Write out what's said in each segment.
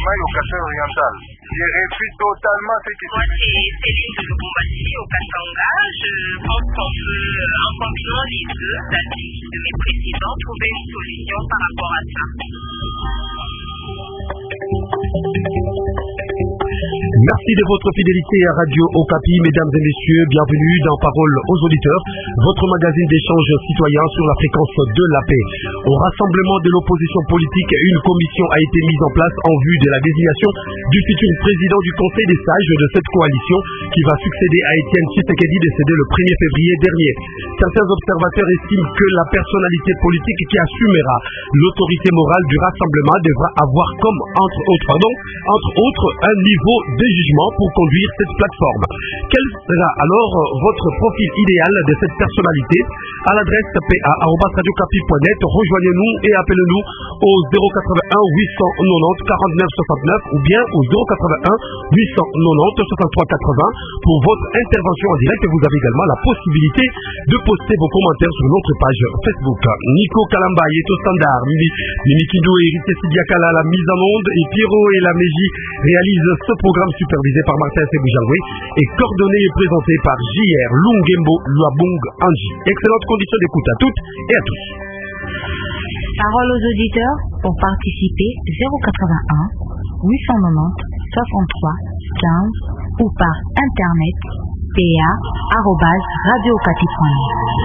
Mai au Kasai oriental. J'ai réussi totalement ce qui... Moi, c'est Céline de Lubumbashi au Katanga. Je pense qu'on peut, en concluant les deux avis de mes présidents, trouver une solution par rapport à ça. Merci de votre fidélité à Radio Okapi, mesdames et messieurs, bienvenue dans Parole aux auditeurs, votre magazine d'échange citoyen sur la fréquence de la paix. Au rassemblement de l'opposition politique, une commission a été mise en place en vue de la désignation du futur président du Conseil des sages de cette coalition qui va succéder à Étienne Tshisekedi décédé le 1er février dernier. Certains observateurs estiment que la personnalité politique qui assumera l'autorité morale du rassemblement devra avoir comme entre autres un niveau de jugement pour conduire cette plateforme. Quel sera alors votre profil idéal de cette personnalité? À l'adresse pa@radiocapi.net, rejoignez-nous et appelez-nous au 081 890 49 69 ou bien au 081 890 63 80 pour votre intervention en direct. Vous avez également la possibilité de poster vos commentaires sur notre page Facebook. Nico Kalamba est au standard, Mimi Kindo et Rité Sidiakala à la mise en onde et Pierrot et la Mégie réalisent ce programme supervisé par Martin Seboujangoui et coordonné et présenté par JR Lungembo Luabung Anji. Excellente condition d'écoute à toutes et à tous. Parole aux auditeurs pour participer 081 890 63 15 ou par internet pa@radiocapi.net.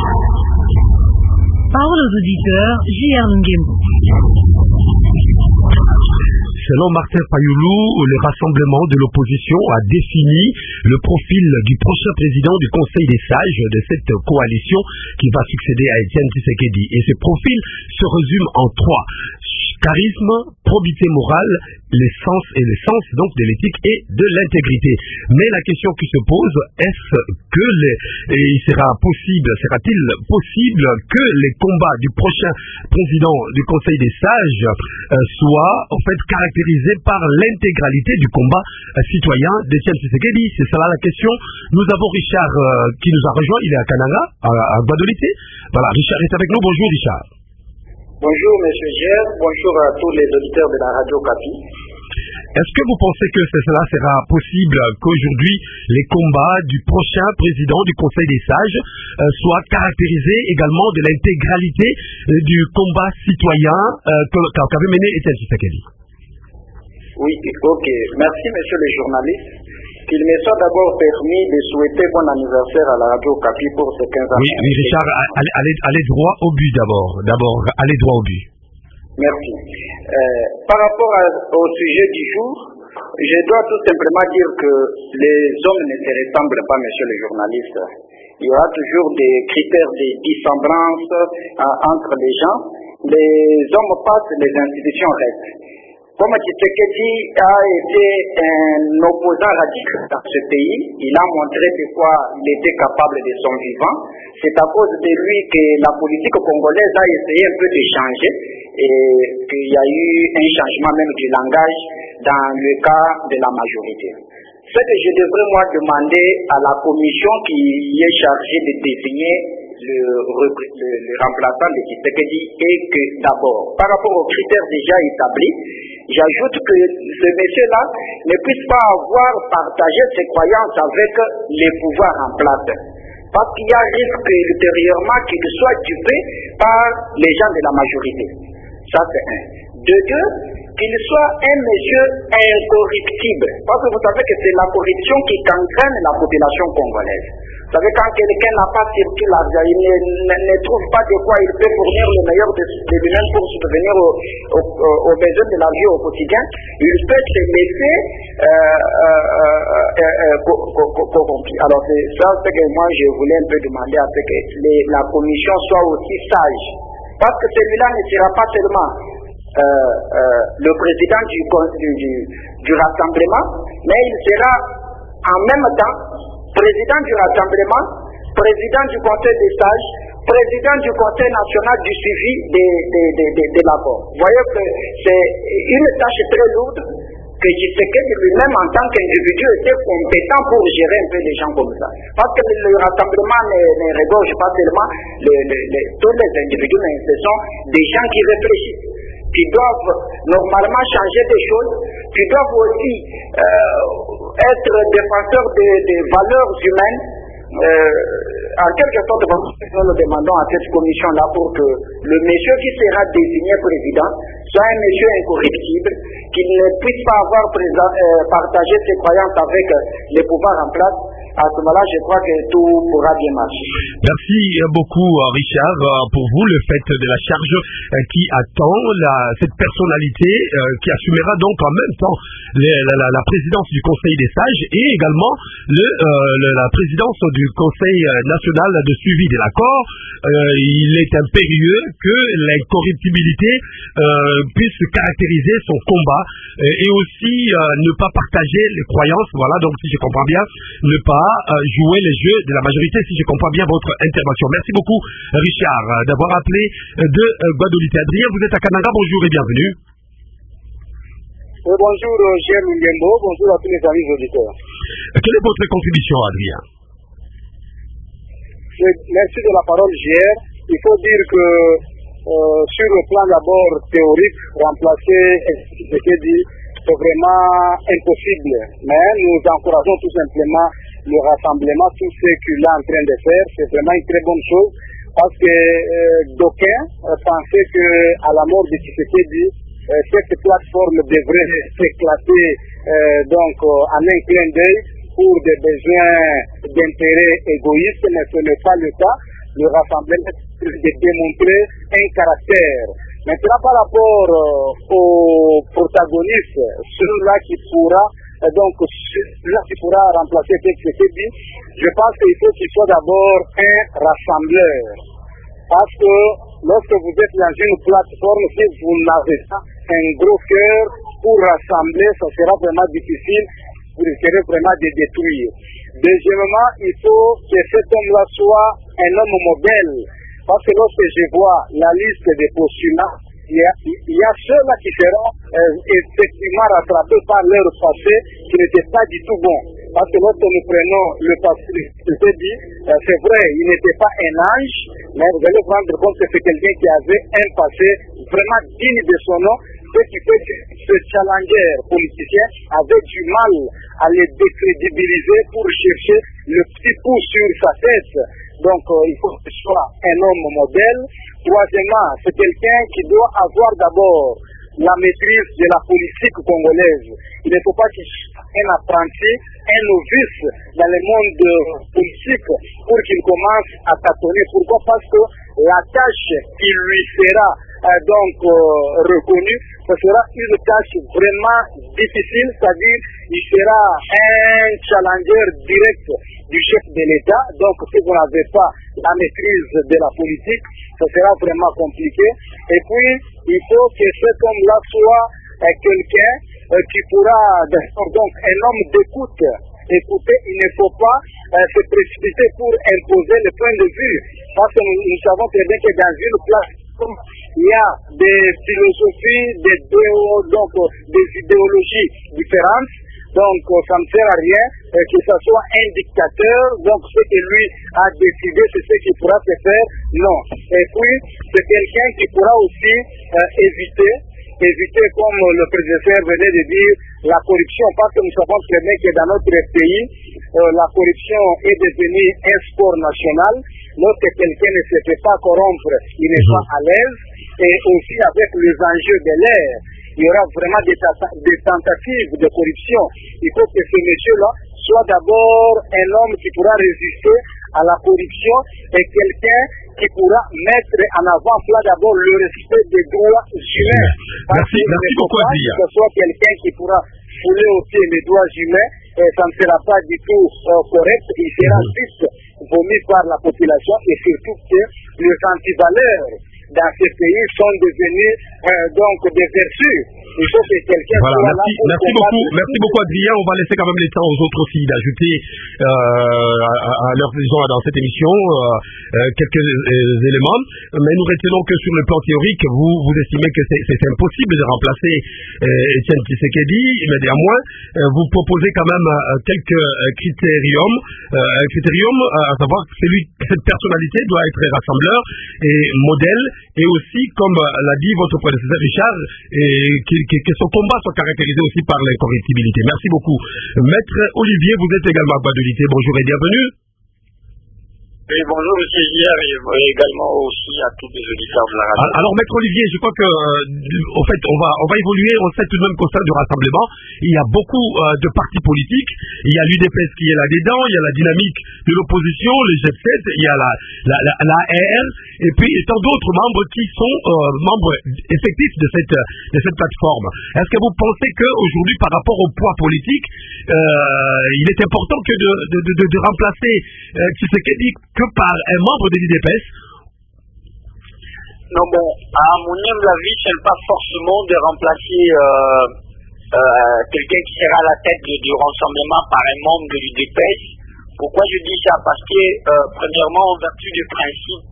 Parole aux auditeurs JR Lungembo. Selon Martin Fayoulou, le rassemblement de l'opposition a défini le profil du prochain président du Conseil des sages de cette coalition qui va succéder à Étienne Tshisekedi. Et ce profil se résume en trois: charisme, probité morale, l'essence donc de l'éthique et de l'intégrité. Mais la question qui se pose, sera-t-il possible que les combats du prochain président du Conseil des sages soient en fait caractérisés par l'intégralité du combat citoyen d'Étienne Tshisekedi? C'est cela la question. Nous avons Richard qui nous a rejoint, il est à Kananga, à Guadolité. Voilà, Richard est avec nous. Bonjour Richard. Bonjour M. Gère, bonjour à tous les auditeurs de la Radio Capi. Est-ce que vous pensez que cela sera possible qu'aujourd'hui les combats du prochain président du Conseil des sages soient caractérisés également de l'intégralité du combat citoyen qu'avait mené Étienne Tshisekedi? Oui, ok. Merci monsieur le journaliste. Qu'il me soit d'abord permis de souhaiter bon anniversaire à la Radio Capi pour ses 15 ans. Oui, Richard, allez droit au but d'abord. Allez droit au but. Merci. Par rapport au sujet du jour, je dois tout simplement dire que les hommes ne se ressemblent pas, monsieur le journaliste. Il y aura toujours des critères de dissemblance entre les gens. Les hommes passent, les institutions restent. Comme Tshisekedi a été un opposant radical dans ce pays, il a montré de quoi il était capable de son vivant. C'est à cause de lui que la politique congolaise a essayé un peu de changer et qu'il y a eu un changement même du langage dans le cas de la majorité. Ce que je devrais moi demander à la commission qui est chargée de désigner le remplaçant de Tshisekedi est que d'abord, par rapport aux critères déjà établis, j'ajoute que ce monsieur-là ne puisse pas avoir partagé ses croyances avec les pouvoirs en place. Parce qu'il y a risque ultérieurement qu'il soit dupé par les gens de la majorité. Ça c'est un. De deux, qu'il soit un monsieur incorruptible. Parce que vous savez que c'est la corruption qui gangrène la population congolaise. Vous savez, quand quelqu'un n'a pas circulé l'argent, il ne trouve pas de quoi il peut fournir le meilleur de lui-même pour subvenir aux besoins de la vie au quotidien, il peut se laisser corrompu. Alors c'est ça ce que moi je voulais un peu demander à ce que la commission soit aussi sage. Parce que celui-là ne sera pas seulement le président du rassemblement, mais il sera en même temps président du rassemblement, président du conseil des sages, président du conseil national du suivi de l'accord. Vous voyez que c'est une tâche très lourde que Tshisekedi lui-même en tant qu'individu était compétent pour gérer un peu les gens comme ça. Parce que le rassemblement ne regorge pas seulement tous les individus, mais ce sont des gens qui réfléchissent. qui doivent normalement changer des choses, qui doivent aussi être défenseurs des valeurs humaines. En quelque sorte, nous le demandons à cette commission-là pour que le monsieur qui sera désigné président soit un monsieur incorruptible, qu'il ne puisse pas avoir partagé ses croyances avec les pouvoirs en place. À ce moment-là, je crois que tout pourra bien marcher. Merci beaucoup, Richard, pour vous, le fait de la charge qui attend cette personnalité qui assumera donc en même temps la présidence du Conseil des sages et également la présidence du Conseil national de suivi de l'accord. Il est impérieux que l'incorruptibilité puisse caractériser son combat et aussi ne pas partager les croyances. Voilà, donc si je comprends bien, ne pas jouer les jeux de la majorité, si je comprends bien votre intervention. Merci beaucoup, Richard, d'avoir appelé de Guadeloupe. Adrien, vous êtes à Kananga, bonjour et bienvenue. Bonjour, Gilles Ngembo, bonjour à tous les amis auditeurs. Quelle est votre contribution, Adrien? Merci de la parole, Gilles. Il faut dire que sur le plan d'abord théorique, remplacer ce qui est dit, c'est vraiment impossible. Mais nous encourageons tout simplement le rassemblement, tout ce qu'il est en train de faire. C'est vraiment une très bonne chose parce que d'aucuns pensaient qu'à la mort de Tshisekedi, cette plateforme devrait s'éclater en un clin d'œil pour des besoins d'intérêt égoïste, mais ce n'est pas le cas. Le rassemblement est de démontrer un caractère. Maintenant, par rapport aux protagonistes, celui-là qui pourra remplacer Tshisekedi, je pense qu'il faut qu'il soit d'abord un rassembleur. Parce que lorsque vous êtes dans une plateforme, si vous n'avez pas un gros cœur pour rassembler, ça sera vraiment difficile, vous risquerez vraiment de détruire. Deuxièmement, il faut que cet homme-là soit un homme modèle. Parce que lorsque je vois la liste des postulats, il y a ceux-là qui seront effectivement rattrapés par leur passé qui n'était pas du tout bon. Parce que lorsque nous prenons le passé, c'est vrai, il n'était pas un ange, mais vous allez vous rendre compte que c'est quelqu'un qui avait un passé vraiment digne de son nom, ce qui fait que ce challenger politicien avait du mal à les décrédibiliser pour chercher le petit coup sur sa tête. Donc il faut que ce soit un homme modèle. Troisièmement, c'est quelqu'un qui doit avoir d'abord la maîtrise de la politique congolaise. Il ne faut pas qu'il soit un apprenti, un novice dans le monde politique pour qu'il commence à tâtonner. Pourquoi? Parce que la tâche qui lui sera reconnue, ce sera une tâche vraiment difficile, c'est-à-dire il sera un challenger direct du chef de l'État. Donc si vous n'avez pas la maîtrise de la politique, ce sera vraiment compliqué. Et puis, il faut que cet homme-là soit quelqu'un qui pourra, donc un homme d'écoute. Écoutez, il ne faut pas se précipiter pour imposer le point de vue. Parce que nous savons très bien que dans une plateforme, il y a des philosophies, des idéologies différentes. Donc, ça ne sert à rien que ce soit un dictateur. Donc, ce que lui a décidé, c'est ce qu'il pourra se faire. Non. Et puis, c'est quelqu'un qui pourra aussi éviter, comme le prédécesseur venait de dire, la corruption. Parce que nous savons très bien que dans notre pays, la corruption est devenue un sport national. Lorsque quelqu'un ne se fait pas corrompre, il n'est pas à l'aise. Et aussi avec les enjeux de l'ère, il y aura vraiment des tentatives de corruption. Il faut que ce monsieur-là soit d'abord un homme qui pourra résister à la corruption et quelqu'un qui pourra mettre en avant là d'abord le respect des droits humains. Merci beaucoup, Adrien. Que ce soit quelqu'un qui pourra fouler aussi les droits humains, et ça ne sera pas du tout correct, il sera juste vomi par la population et surtout que les antivaleurs dans ces pays sont devenus des vertus. Il faut que quelqu'un soit là pour merci beaucoup Adrien. On va laisser quand même les temps aux autres aussi d'ajouter à leurs gens dans cette émission quelques éléments. Mais nous retenons que sur le plan théorique, vous estimez que c'est impossible de remplacer Etienne Tshisekedi, mais néanmoins, vous proposez quand même quelques critériums. Un critérium, à savoir que cette personnalité doit être rassembleur et modèle et aussi, comme l'a dit votre prédécesseur Richard, que son combat soit caractérisé aussi par l'incorruptibilité. Merci beaucoup. Maître Olivier, vous êtes également à Badolité. Bonjour et bienvenue. Oui, bonjour monsieur Hier et également aussi à tous les auditeurs de la radio. Alors Maître Olivier, je crois que au fait on va évoluer au sein tout de même qu'au sein du Rassemblement. Il y a beaucoup de partis politiques. Il y a l'UDPS qui est là-dedans, il y a la dynamique de l'opposition, les G7, il y a la AR, et puis tant d'autres membres qui sont membres effectifs de cette plateforme. Est-ce que vous pensez qu'aujourd'hui, par rapport au poids politique, il est important que de remplacer Tshisekedi que par un membre de l'UDPS? Non, bon, à mon humble avis, ce n'est pas forcément de remplacer quelqu'un qui sera à la tête du rassemblement par un membre de l'UDPS. Pourquoi je dis ça? Parce que, premièrement, en vertu du principe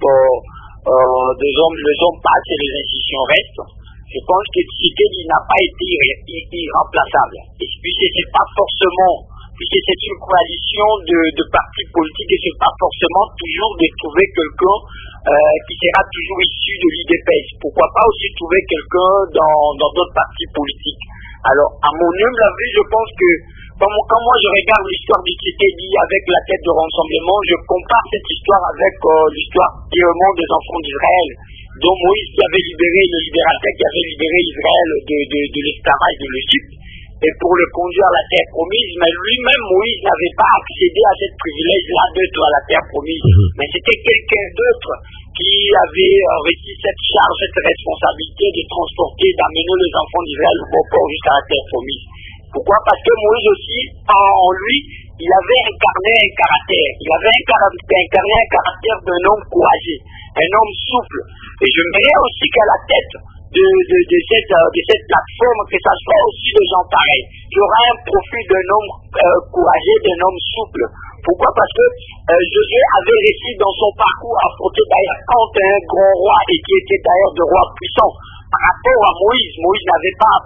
les hommes passent et les institutions restent, je pense que Tshisekedi n'a pas été irremplaçable. Et puis, c'est pas forcément, puisque c'est une coalition de partis politiques et c'est pas forcément toujours de trouver quelqu'un qui sera toujours issu de l'UDPS. Pourquoi pas aussi trouver quelqu'un dans d'autres partis politiques. Alors, à mon humble avis, je pense que quand moi je regarde l'histoire du Tshisekedi avec la tête de rassemblement, je compare cette histoire avec l'histoire des enfants d'Israël, dont Moïse qui avait libéré le libérateur, qui avait libéré Israël de l'esclavage de l'Égypte, et pour le conduire à la terre promise, mais lui-même, Moïse, n'avait pas accédé à cette privilège-là d'être à la terre promise. Mais c'était quelqu'un d'autre qui avait reçu cette charge, cette responsabilité de transporter, d'amener les enfants d'Israël au bon port jusqu'à la terre promise. Pourquoi? Parce que Moïse aussi, en lui, il avait incarné un caractère. Il avait incarné un caractère d'un homme courageux, un homme souple. Et je mets aussi qu'à la tête de cette plateforme, que ça soit aussi des gens pareils. Il y aura un profil d'un homme courageux, d'un homme souple. Pourquoi? Parce que Josué avait réussi dans son parcours à affronter d'ailleurs contre un grand roi et qui était d'ailleurs de roi puissant. Par rapport à Moïse, Moïse n'avait pas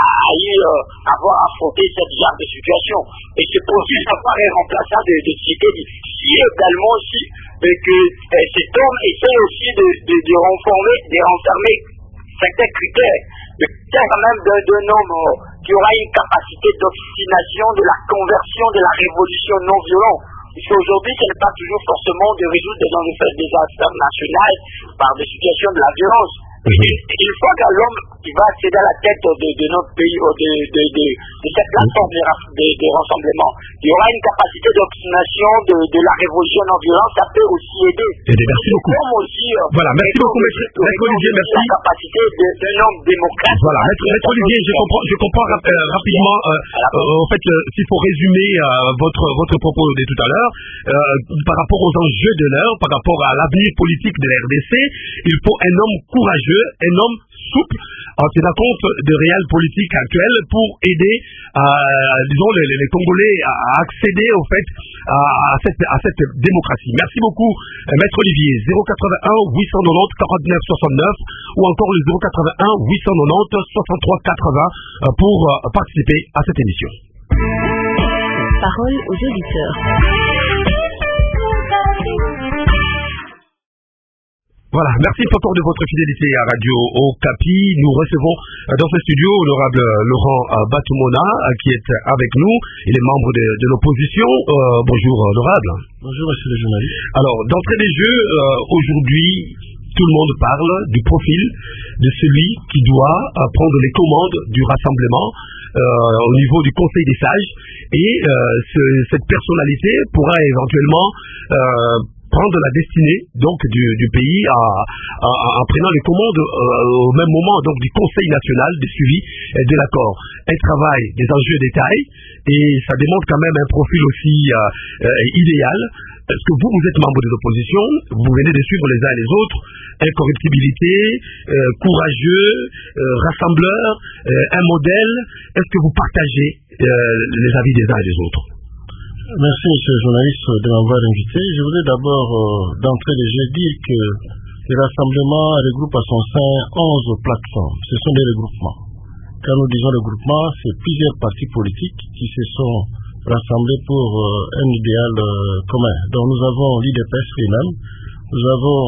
avoir affronté cette genre de situation. Et c'est pour ça que ça paraît remplaçant de Tshisekedi. Si également aussi que cet homme essaie aussi de renfermer certains critères, quand même d'un homme qui aura une capacité d'obstination, de la conversion, de la révolution non violente. Puisqu'aujourd'hui, ce n'est pas toujours forcément de résoudre des affaires nationales par des situations de la violence. Il faut qu'à l'homme qui va accéder à la tête de notre pays, de cette plateforme de rassemblement, il y aura une capacité d'obstination, de la révolution non violence, ça peut aussi aider. Merci beaucoup. Voilà, merci beaucoup, Maître Olivier, merci. La capacité d'un homme démocrate. Voilà, Maître Olivier, je comprends rapidement, en fait, s'il faut résumer votre propos de tout à l'heure, par rapport aux enjeux de l'heure, par rapport à l'avenir politique de la RDC, il faut un homme courageux, un homme souple, en tenant compte des réels politiques actuels pour aider, disons, les Congolais à accéder au fait à cette démocratie. Merci beaucoup, Maître Olivier. 081 890 49 69 ou encore le 081 890 63 80 pour participer à cette émission. Parole aux auditeurs. Voilà, merci encore de votre fidélité à Radio Okapi. Nous recevons dans ce studio l'honorable Laurent Batoumona qui est avec nous. Il est membre de l'opposition. Bonjour honorable. Bonjour monsieur le journaliste. Alors, d'entrée des jeux, aujourd'hui, tout le monde parle du profil de celui qui doit prendre les commandes du rassemblement au niveau du Conseil des sages. Et cette personnalité pourra éventuellement prendre la destinée donc du pays en prenant les commandes au même moment donc du Conseil national de suivi de l'accord. Un travail des enjeux de taille et ça démontre quand même un profil aussi idéal. Parce que vous êtes membre de l'opposition, vous venez de suivre les uns et les autres, incorruptibilité, courageux, rassembleur, un modèle. Est-ce que vous partagez les avis des uns et des autres? Merci, monsieur le journaliste, de m'avoir invité. Je voudrais d'abord, d'entrée de jeu, dire que le rassemblement regroupe à son sein 11 plateformes. Ce sont des regroupements. Quand nous disons regroupement, c'est plusieurs partis politiques qui se sont rassemblés pour un idéal commun. Donc nous avons l'UDPS lui-même, nous avons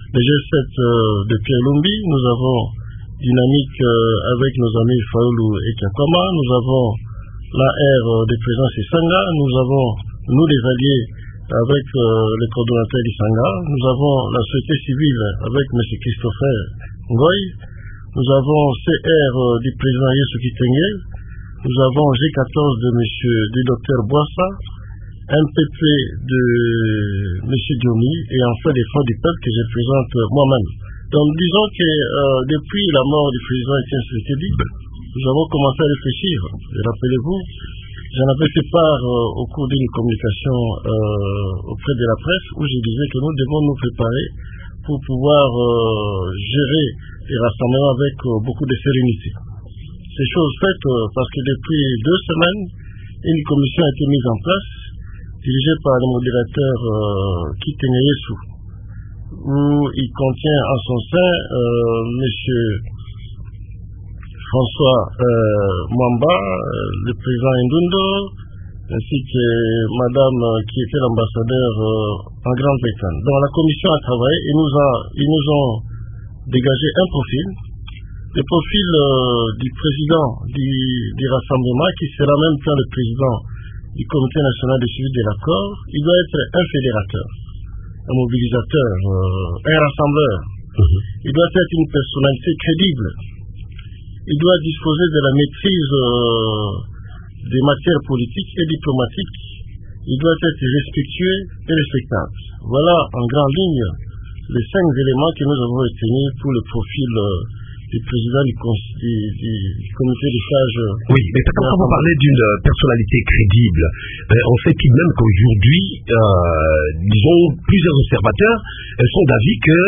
le G7 de Pierre Lumbi, nous avons Dynamique avec nos amis Faoulou et Kakoma, nous avons l'AR des présidents Sanga, nous avons, nous les alliés, avec le coordonnateur d'Isanga, nous avons la société civile avec M. Christopher Ngoy, nous avons CR du président Yesuki Tengue, nous avons G14 du docteur Boissa, MPP de M. Diomi et enfin des fonds du peuple que je présente moi-même. Donc disons que depuis la mort du président Etienne Tshisekedi, nous avons commencé à réfléchir. Et rappelez-vous, j'en avais fait part au cours d'une communication auprès de la presse où je disais que nous devons nous préparer pour pouvoir gérer les rassemblements avec beaucoup de sérénité. Ces choses faites parce que depuis 2 semaines, une commission a été mise en place dirigée par le modérateur Kitenge Yesu, où il contient en son sein M. François Mwamba, le président Ndundo, ainsi que madame qui était l'ambassadeur en Grande-Bretagne. Donc la commission a travaillé et ils nous ont dégagé un profil, le profil du président du rassemblement, qui sera en même temps le président du comité national de suivi de l'accord. Il doit être un fédérateur, un mobilisateur, un rassembleur. Il doit être une personnalité crédible. Il doit disposer de la maîtrise des matières politiques et diplomatiques. Il doit être respectueux et respectable. Voilà en grande ligne les 5 éléments que nous avons retenus pour le profil du président du comité de sage. Oui, mais quand vous parlez d'une personnalité crédible, on sait tout de même qu'aujourd'hui, disons, plusieurs observateurs sont d'avis que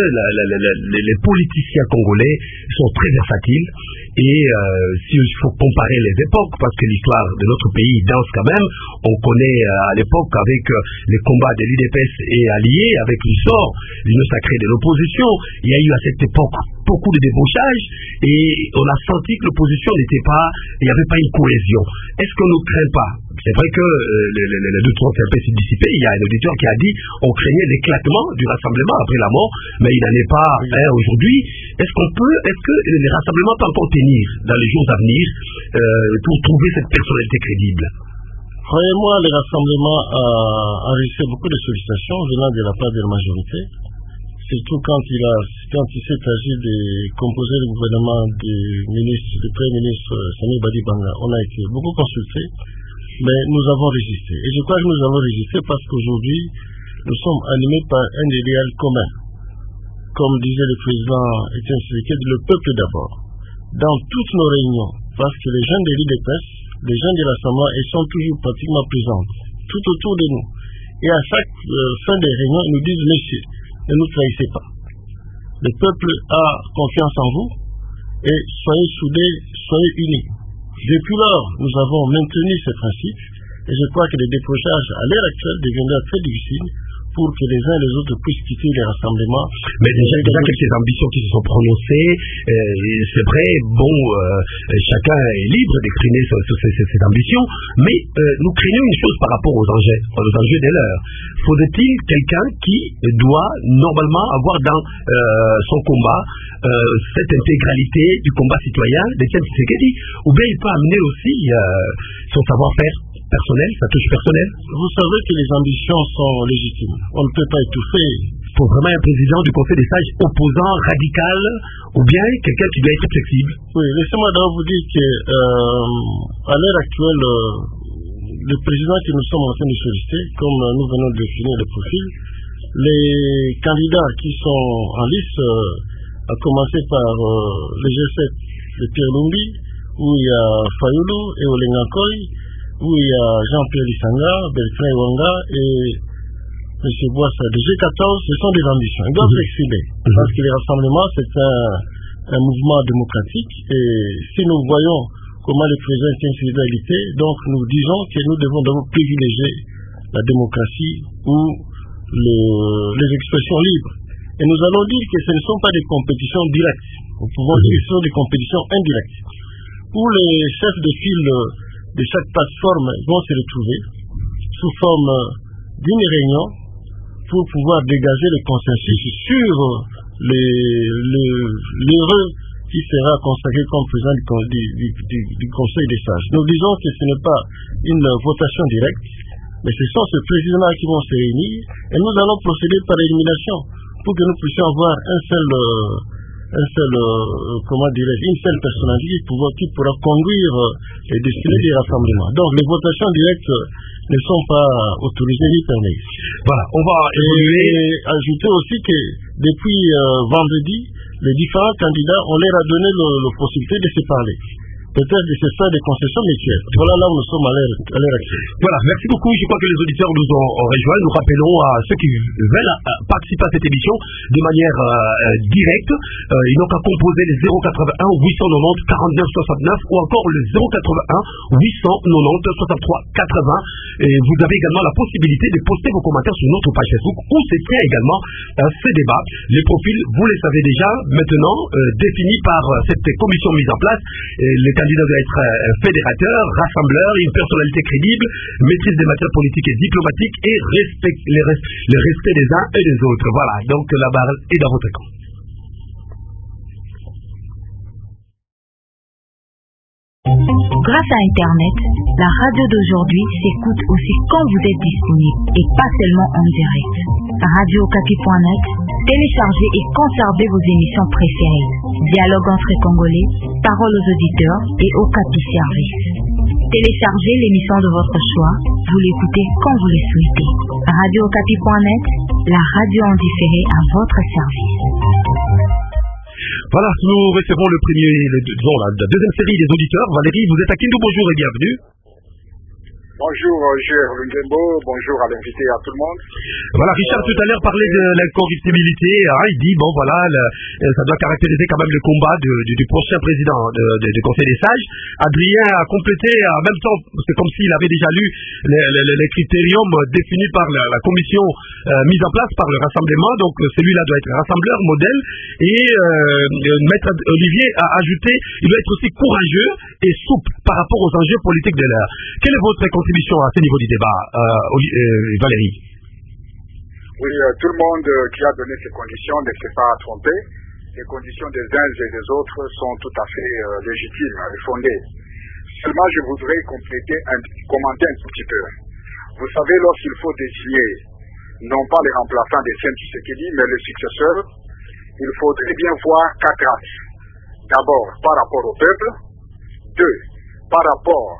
les politiciens congolais sont très versatiles. Et s'il faut comparer les époques, parce que l'histoire de notre pays danse quand même, on connaît à l'époque avec les combats de l'UDPS et alliés, avec l'histoire, l'union sacrée de l'opposition, il y a eu à cette époque beaucoup de débauchage et on a senti que l'opposition n'était pas, il n'y avait pas une cohésion. Est-ce qu'on ne craint pas? C'est vrai que les doutes sont un peu dissipés. Il y a un auditeur qui a dit on craignait l'éclatement du rassemblement après la mort, mais il n'en est pas aujourd'hui. Est-ce que les rassemblements peuvent encore tenir dans les jours à venir pour trouver cette personnalité crédible? Croyez-moi, les rassemblements ont reçu beaucoup de sollicitations venant de la part de la majorité, surtout quand il s'est agi de composer le gouvernement du Premier ministre Sami Badi Banga. On a été beaucoup consultés, mais nous avons résisté. Et je crois que nous avons résisté parce qu'aujourd'hui, nous sommes animés par un idéal commun. Comme disait le président Etienne Tshisekedi, le peuple d'abord. Dans toutes nos réunions, parce que les jeunes de l'UDPS, les jeunes de l'Assemblée, ils sont toujours pratiquement présents, tout autour de nous. Et à chaque fin des réunions, ils nous disent, messieurs, ne nous trahissez pas. Le peuple a confiance en vous et soyez soudés, soyez unis. Depuis lors, nous avons maintenu ces principes et je crois que les décrochages à l'heure actuelle deviendront très difficiles pour que les uns et les autres puissent quitter les rassemblements. Mais déjà quelques ambitions qui se sont prononcées, c'est vrai, bon, chacun est libre d'exprimer ses ambitions, mais nous craignons une chose par rapport aux enjeux de l'heure. Faudrait-il quelqu'un qui doit normalement avoir dans son combat cette intégralité du combat citoyen d'Etienne Tshisekedi, ou bien il peut amener aussi son savoir-faire personnel, sa touche personnelle? Vous savez que les ambitions sont légitimes. On ne peut pas étouffer. Il faut vraiment un président du Conseil des sages opposant, radical, ou bien quelqu'un qui doit être flexible. Oui, laissez-moi d'abord vous dire que à l'heure actuelle, le président que nous sommes en train de solliciter, comme nous venons de définir le profil, les candidats qui sont en liste, à commencer par le G7 de Pierre Lumbi, où il y a Fayoulou et Olengakoy, où il y a Jean-Pierre Isanga, Bertrand Wanga et M. Boissa de G14, ce sont des ambitions. Ils doivent s'exprimer. Parce que les rassemblements, c'est un mouvement démocratique. Et si nous voyons comment les présidents tiennent ces égalités, donc nous disons que nous devons d'abord privilégier la démocratie ou les expressions libres. Et nous allons dire que ce ne sont pas des compétitions directes. Nous pouvons dire que ce sont des compétitions indirectes. Où les chefs de file de chaque plateforme vont se retrouver sous forme d'une réunion pour pouvoir dégager le consensus sur l'heureux qui sera consacré comme président du Conseil des sages. Nous disons que ce n'est pas une votation directe, mais ce sont ces présidents qui vont se réunir et nous allons procéder par élimination pour que nous puissions avoir une seule personnalité qui pourra conduire et destiner des rassemblements. Donc les votations directes ne sont pas autorisées ni permises. Voilà, on va évoluer. Et ajouter aussi que depuis vendredi, les différents candidats, on leur a donné la possibilité de se parler. Peut-être de se faire des concessions mutuelles. Voilà là où nous sommes à l'heure actuelle. Voilà, merci beaucoup. Je crois que les auditeurs nous ont rejoints. Nous rappelons à ceux qui veulent participer à cette émission de manière directe. Ils n'ont qu'à composer les 081 890 49 69 ou encore le 081 890 63 80. Et vous avez également la possibilité de poster vos commentaires sur notre page Facebook où se tient également ces débats. Les profils, vous les savez déjà, maintenant définis par cette commission mise en place. Le candidat doit être fédérateur, rassembleur, une personnalité crédible, maîtrise des matières politiques et diplomatiques et le respect des uns et des autres. Voilà, donc la barre est dans votre camp. Grâce à Internet, la radio d'aujourd'hui s'écoute aussi quand vous êtes disponible et pas seulement en direct. RadioOkapi.net, téléchargez et conservez vos émissions préférées. Dialogue entre Congolais, paroles aux auditeurs et Okapi Service. Téléchargez l'émission de votre choix, vous l'écoutez quand vous le souhaitez. RadioOkapi.net, la radio en différé à votre service. Voilà, nous recevons la deuxième série des auditeurs. Valérie, vous êtes à Kindu, bonjour et bienvenue. Bonjour, Gérard Ngembo, bonjour à l'invité, à tout le monde. Voilà, Richard tout à l'heure parlait de l'incorruptibilité. Il dit, bon voilà, ça doit caractériser quand même le combat du prochain président du Conseil des sages. Adrien a complété en même temps, c'est comme s'il avait déjà lu les critériums définis par la commission mise en place par le rassemblement. Donc celui-là doit être rassembleur, modèle. Et Maître Olivier a ajouté, il doit être aussi courageux et souple par rapport aux enjeux politiques de l'heure. Quelle est votre contribution à ce niveau du débat, Valérie? Oui, tout le monde qui a donné ces conditions ne s'est pas trompé. Les conditions des uns et des autres sont tout à fait légitimes et fondées. Seulement, je voudrais commenter un tout petit peu. Vous savez, lorsqu'il faut désigner non pas les remplaçants des Saint Tshisekedi, mais les successeurs, il faudrait bien voir 4 axes. D'abord, par rapport au peuple. 2, par rapport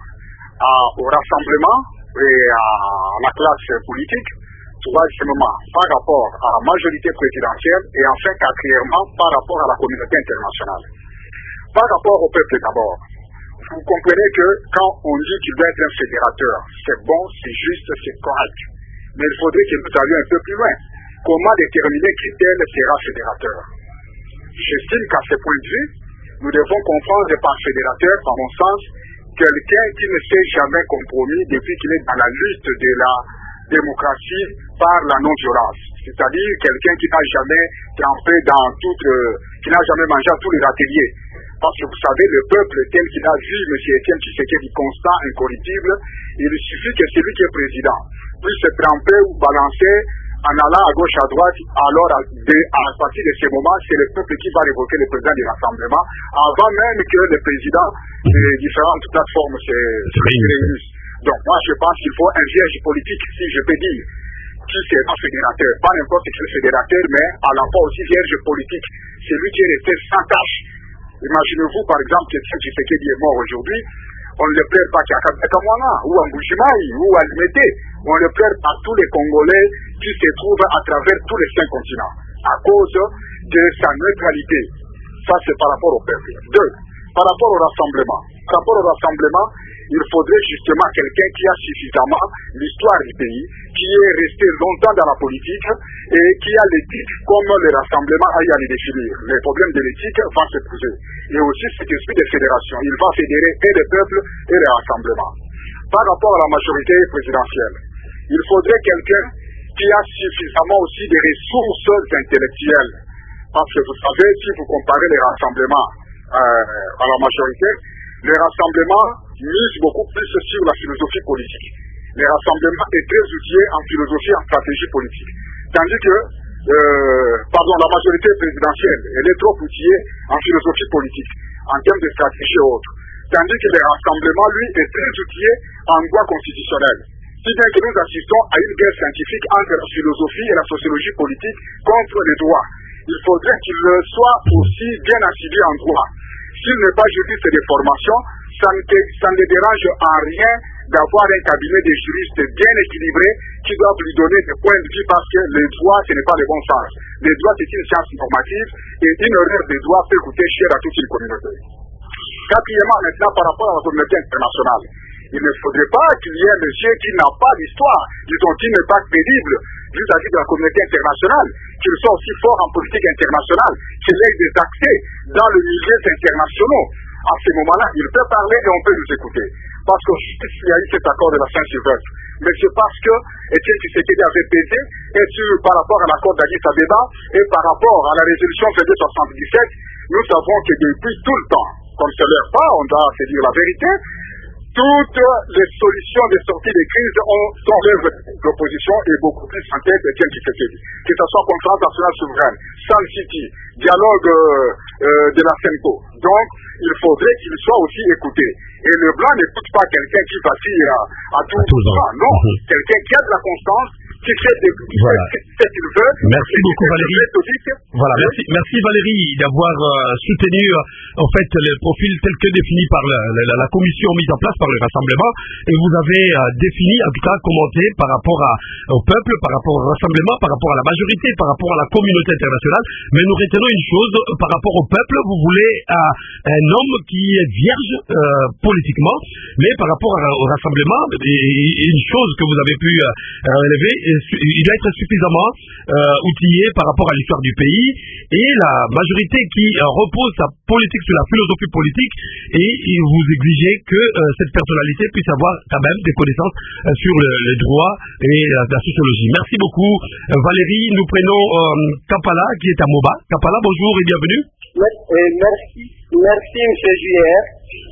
au rassemblement et à la classe politique. Troisièmement, par rapport à la majorité présidentielle. Et enfin, quatrièmement, par rapport à la communauté internationale. Par rapport au peuple d'abord. Vous comprenez que quand on dit qu'il doit être un fédérateur, c'est bon, c'est juste, c'est correct. Mais il faudrait que nous allions un peu plus loin. Comment déterminer qui tel sera fédérateur? J'estime qu'à ce point de vue, nous devons comprendre par fédérateur, par mon sens, quelqu'un qui ne s'est jamais compromis depuis qu'il est dans la lutte de la démocratie par la non-violence. C'est-à-dire quelqu'un qui n'a jamais trempé dans qui n'a jamais mangé à tous les ateliers. Parce que vous savez, le peuple tel qu'il a vu M. Etienne Tshisekedi constant, incorruptible, il suffit que celui qui est président puisse se tremper ou balancer en allant à gauche, à droite. Alors, à partir de ce moment, c'est le peuple qui va révoquer le président du rassemblement, avant même que le président des différentes plateformes se réunissent. Donc, moi, je pense qu'il faut un vierge politique, si je peux dire, qui sera fédérateur. Pas n'importe quel fédérateur, mais à la fois aussi vierge politique. Celui qui est resté sans tâche. Imaginez-vous, par exemple, que Tshisekedi est mort aujourd'hui. On ne le pleure pas qu'à Kamwana, ou à Mbujimaï, ou à Limete. On le pleure par tous les Congolais qui se trouvent à travers tous les 5 continents, à cause de sa neutralité. Ça, c'est par rapport au peuple. 2. Par rapport au rassemblement. Par rapport au rassemblement, il faudrait justement quelqu'un qui a suffisamment l'histoire du pays, qui est resté longtemps dans la politique et qui a l'éthique comme le rassemblement a eu à les définir. Les problèmes de l'éthique vont se poser. Et aussi cet esprit de fédération. Il va fédérer et le peuple et le rassemblement. Par rapport à la majorité présidentielle, il faudrait quelqu'un qui a suffisamment aussi des ressources intellectuelles. Parce que vous savez, si vous comparez les rassemblements à la majorité, les rassemblements misent beaucoup plus sur la philosophie politique. Les rassemblements est très outillé en philosophie, en stratégie politique. Tandis que la majorité présidentielle, elle est trop outillée en philosophie politique, en termes de stratégie et autres. Tandis que le rassemblement, lui, est très outillé en droit constitutionnel. Si bien que nous assistons à une guerre scientifique entre la philosophie et la sociologie politique contre les droits. Il faudrait qu'il soit aussi bien assidus en droit. S'il n'est pas juriste de formation, ça ne dérange en rien d'avoir un cabinet de juristes bien équilibré qui doivent lui donner des points de vue parce que les droits, ce n'est pas le bon sens. Les droits, c'est une science normative et une erreur des droits peut coûter cher à toute une communauté. Quatrièmement, maintenant, par rapport à la communauté internationale, il ne faudrait pas qu'il y ait un monsieur qui n'a pas d'histoire, disons qui n'est pas crédible vis-à-vis de la communauté internationale, qu'il soit aussi fort en politique internationale, qu'il ait des accès dans le milieu international. À ce moment-là, il peut parler et on peut nous écouter. Parce qu'il y a eu cet accord de la Saint-Sylvestre. Mais c'est parce que Étienne Tshisekedi avait pesé, et par rapport à l'accord d'Addis Abeba, et par rapport à la résolution CD77, nous savons que depuis tout le temps, comme ce leur pas, on doit se dire la vérité, toutes les solutions de sortie des crises sont l'œuvre de l'opposition et beaucoup plus en tête d'Étienne Tshisekedi. Que ce soit conférence nationale souveraine, Sun City, dialogue de la CENCO. Donc, il faudrait qu'il soit aussi écouté. Et le blanc n'écoute pas quelqu'un qui vacille à tout moment. Non, quelqu'un qui a de la constance, qui fait ce qu'il veut. Merci beaucoup Valérie. Voilà, merci Valérie d'avoir soutenu en fait le profil tel que défini par la commission mise en place par le rassemblement. Et vous avez défini, en tout cas commenté par rapport au peuple, par rapport au rassemblement, par rapport à la majorité, par rapport à la communauté internationale. Mais nous retenons une chose, par rapport au peuple, vous voulez un homme qui est vierge politiquement, mais par rapport au rassemblement, une chose que vous avez pu relever, il doit être suffisamment outillé par rapport à l'histoire du pays, et la majorité qui repose sa politique sur la philosophie politique, et vous exigez que cette personnalité puisse avoir quand même des connaissances sur le droit et la sociologie. Merci beaucoup Valérie. Nous prenons Kapala qui est à Moba. Kapala, bonjour et bienvenue. Merci M. JR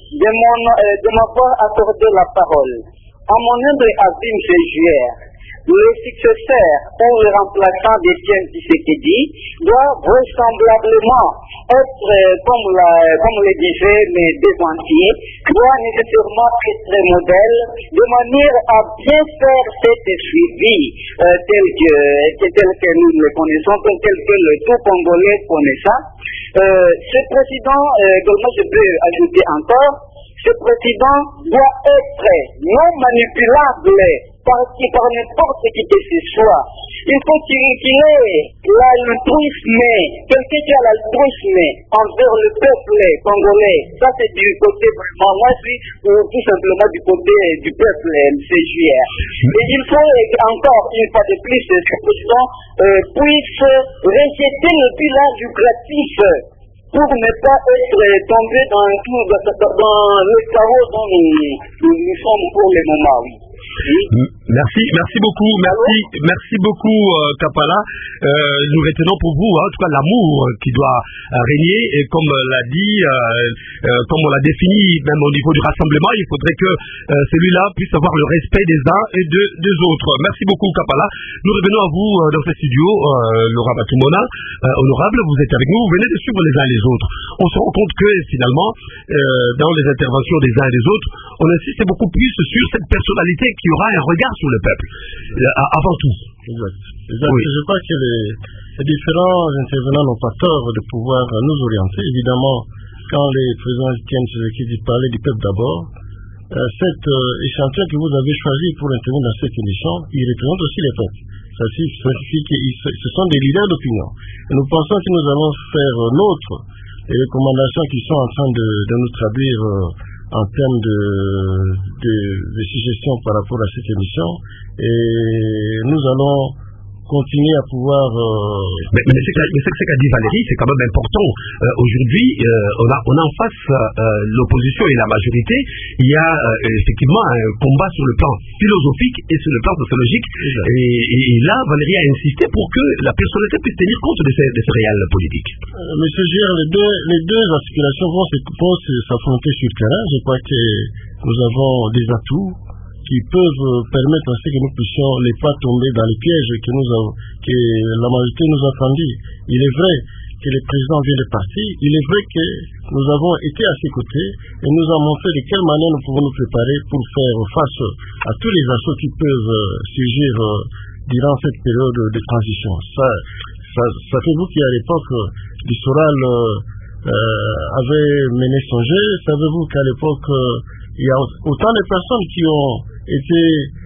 de m'avoir accordé la parole. À mon humble avis, M. JR, le successeur ou le remplaçant d'Étienne Tshisekedi doit vraisemblablement être, comme le disaient mes deux entiers, doit nécessairement être modèle de manière à bien faire cette suivi tel que nous le connaissons, tel que le tout Congolais connaît ça. Ce président, également je peux ajouter encore, ce président doit être non manipulable par n'importe qui que ce soit. Il faut qu'il ait l'altruisme, quelqu'un qui a l'altruisme envers le peuple congolais. Ça c'est du côté vraiment, moi je suis tout simplement du côté du peuple CJR. Et il faut encore une fois de plus que ce président puisse rejeter le bilan lucratif pour ne pas être tombé dans le chaos dont nous sommes pour le moment. Oui. Merci beaucoup Kapala. Nous retenons pour vous en tout cas l'amour qui doit régner, et comme l'a dit, comme on l'a défini même au niveau du rassemblement, il faudrait que celui-là puisse avoir le respect des uns et des autres. Merci beaucoup Kapala. Nous revenons à vous dans ce studio, Laura Batumona, honorable, vous êtes avec nous, vous venez de suivre les uns les autres. On se rend compte que finalement dans les interventions des uns et des autres, on insiste beaucoup plus sur cette personnalité qui aura un regard sur le peuple, avant tout. Exact. Oui. Je crois que les différents intervenants n'ont pas tort de pouvoir nous orienter. Évidemment, quand les présidents Étienne Tshisekedi parlaient du peuple d'abord, cet échantillon que vous avez choisi pour intervenir dans cette émission, il représente aussi les peuples. Ça signifie que ce sont des leaders d'opinion. Et nous pensons que nous allons faire nôtre les recommandations qui sont en train de nous traduire en termes de suggestions par rapport à cette émission, et nous allons continuer à pouvoir... Mais ce qu'a dit Valérie, c'est quand même important. Aujourd'hui, on a en face l'opposition et la majorité. Il y a effectivement un combat sur le plan philosophique et sur le plan sociologique. Et là, Valérie a insisté pour que la personnalité puisse tenir compte de ces réels politiques. Monsieur Gérard, les deux articulations vont s'affronter sur le terrain. Je crois que nous avons des atouts qui peuvent permettre à ce que nous puissions ne pas tomber dans les pièges que la majorité nous a tendus. Il est vrai que le président vient de partir, il est vrai que nous avons été à ses côtés et nous avons montré de quelle manière nous pouvons nous préparer pour faire face à tous les assauts qui peuvent surgir durant cette période de transition. Ça fait vous qui à l'époque du Soral avait mené son jeu. Savez-vous qu'à l'époque il y a autant de personnes qui ont été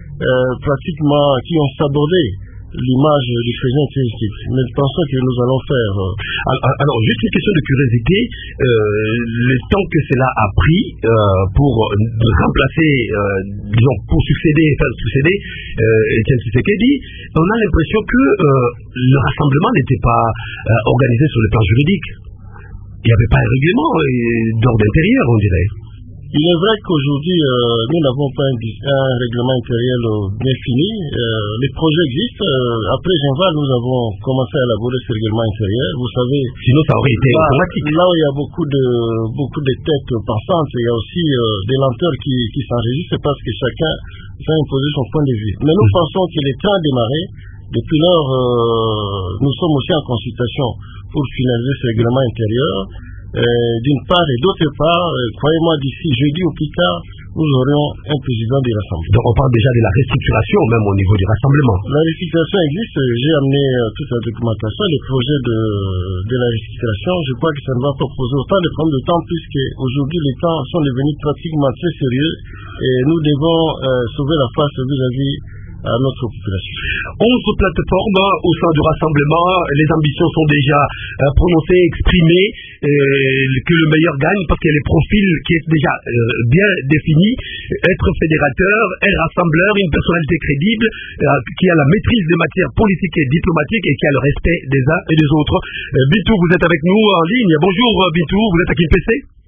qui ont sabordé l'image du président Tshisekedi. Mais pensons que nous allons faire... Alors, juste une question de curiosité. Le temps que cela a pris pour remplacer, disons, pour succéder Etienne Tshisekedi, on a l'impression que le rassemblement n'était pas organisé sur le plan juridique. Il n'y avait pas un règlement d'ordre intérieur, on dirait. Il est vrai qu'aujourd'hui, nous n'avons pas un règlement intérieur bien fini. Les projets existent. Après Genval, nous avons commencé à élaborer ce règlement intérieur. Vous savez, sinon ça aurait été automatique. Là où il y a beaucoup de têtes pensantes, il y a aussi des lenteurs qui s'enregistrent parce que chacun va imposer son point de vue. Mais nous pensons qu'il est temps de démarrer. Depuis lors, nous sommes aussi en consultation pour finaliser ce règlement intérieur. D'une part et d'autre part, croyez-moi, d'ici jeudi ou plus tard, nous aurons un président du rassemblement. Donc on parle déjà de la restructuration même au niveau du rassemblement. La restructuration existe, j'ai amené toute la documentation, les projets de la restructuration. Je crois que ça ne va pas poser autant de problèmes de temps puisque aujourd'hui les temps sont devenus pratiquement très sérieux et nous devons sauver la face vis-à-vis à notre population. 11 plateformes au sein du rassemblement, les ambitions sont déjà prononcées, exprimées, que le meilleur gagne parce qu'il y a les profils qui est déjà bien définis, être fédérateur, un rassembleur, une personnalité crédible, qui a la maîtrise des matières politiques et diplomatiques et qui a le respect des uns et des autres. Bintou, vous êtes avec nous en ligne. Bonjour Bintou, vous êtes à Kinpese?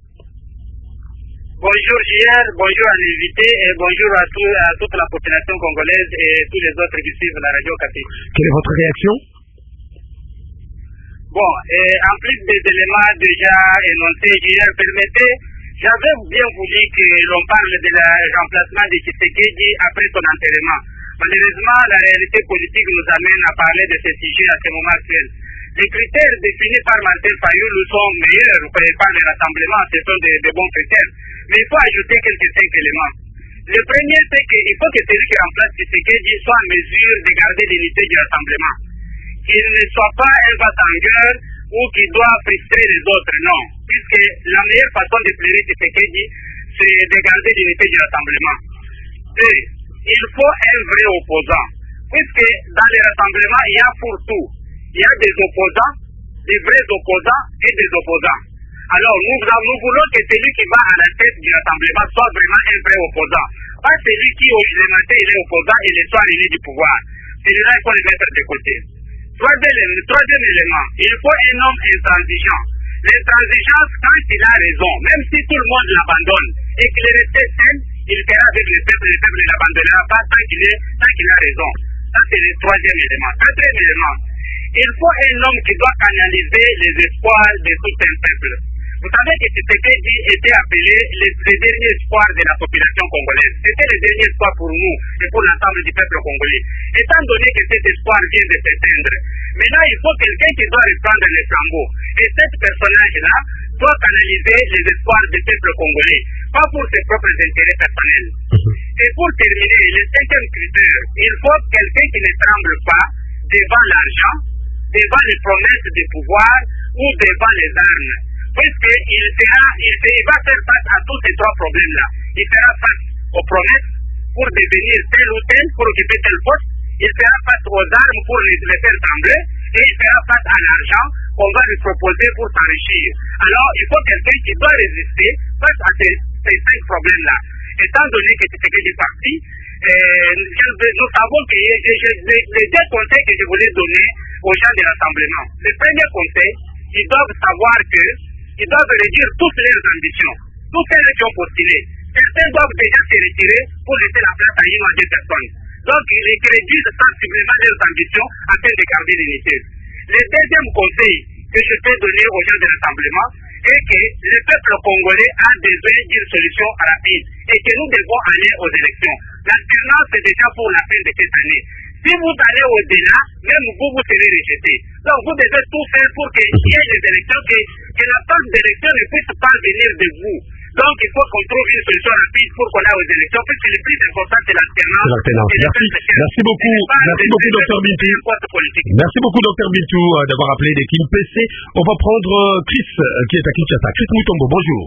Bonjour JR, bonjour à l'invité et bonjour à toute la population congolaise et tous les autres qui suivent la radio Okapi. Quelle est votre réaction? Bon, en plus des éléments déjà énoncés, JR, j'avais bien voulu que l'on parle de la remplacement de Tshisekedi après son enterrement. Malheureusement, la réalité politique nous amène à parler de ce sujet à ce moment actuel. Les critères définis par Martin Fayulu sont meilleurs par le rassemblement, ce sont des bons critères. Mais il faut ajouter quelques 5 éléments. Le premier, c'est qu'il faut que celui qui remplace Tshisekedi soit en mesure de garder l'unité du rassemblement. Qu'il ne soit pas un va-t-en-guerre ou qu'il doit frustrer les autres, non. Puisque la meilleure façon de plaire Tshisekedi, c'est de garder l'unité du rassemblement. Et il faut un vrai opposant. Puisque dans les rassemblements, il y a pour tout. Il y a des opposants, des vrais opposants et des opposants. Alors, nous voulons que celui qui va à la tête du rassemblement soit vraiment un vrai opposant. Pas celui qui, le matin, il est opposant et le soir, il est du pouvoir. Celui-là, il faut le mettre de côté. Troisième élément, il faut un homme intransigeant. L'intransigeance, quand il a raison, même si tout le monde l'abandonne et qu'il est resté seul, il fera avec le peuple ne l'abandonnera pas tant qu'il a raison. Ça, c'est le troisième élément. Quatrième élément, il faut un homme qui doit canaliser les espoirs de tout un peuple. Vous savez que Tshisekedi était appelé le dernier espoir de la population congolaise. C'était le dernier espoir pour nous et pour l'ensemble du peuple congolais. Étant donné que cet espoir vient de s'éteindre, maintenant il faut quelqu'un qui doit reprendre le flambeau. Et cet personnage-là doit canaliser les espoirs du peuple congolais, pas pour ses propres intérêts personnels. Et pour terminer, le cinquième critère, il faut quelqu'un qui ne tremble pas devant l'argent, devant les promesses du pouvoir ou devant les armes. Puisqu'il va faire face à tous ces trois problèmes-là. Il fera face aux promesses pour devenir tel ou tel, pour occuper tel poste. Il fera face aux armes pour les faire trembler. Et il fera face à l'argent qu'on va lui proposer pour s'enrichir. Alors, il faut quelqu'un qui doit résister face à ces 5 problèmes-là. Étant donné que Tshisekedi est parti, nous savons que les 2 conseils que je voulais donner aux gens de rassemblement. Le premier conseil, ils doivent savoir qu'ils doivent réduire toutes leurs ambitions. Tous celles qui ont postulé. Certains doivent déjà se retirer pour laisser la place à une ou à 2 personnes. Donc, ils réduisent sensiblement leurs ambitions afin de garder l'unité. Le deuxième conseil que je peux donner aux gens de rassemblement est que le peuple congolais a besoin d'une solution rapide et que nous devons aller aux élections. L'alternance, c'est déjà pour la fin de cette année. Si vous allez au-delà, même vous serez rejeté. Donc vous devez tout faire pour qu'il y ait des élections, que la phase d'élection ne puisse pas venir de vous. Donc il faut qu'on trouve une solution rapide pour qu'on aille aux élections, puisque le plus important c'est l'alternance. Merci beaucoup, Dr Bintou. Merci beaucoup, Dr Bintou, d'avoir appelé des King PC. On va prendre Chris, qui est à Kinshasa. Chris Mutombo, bonjour.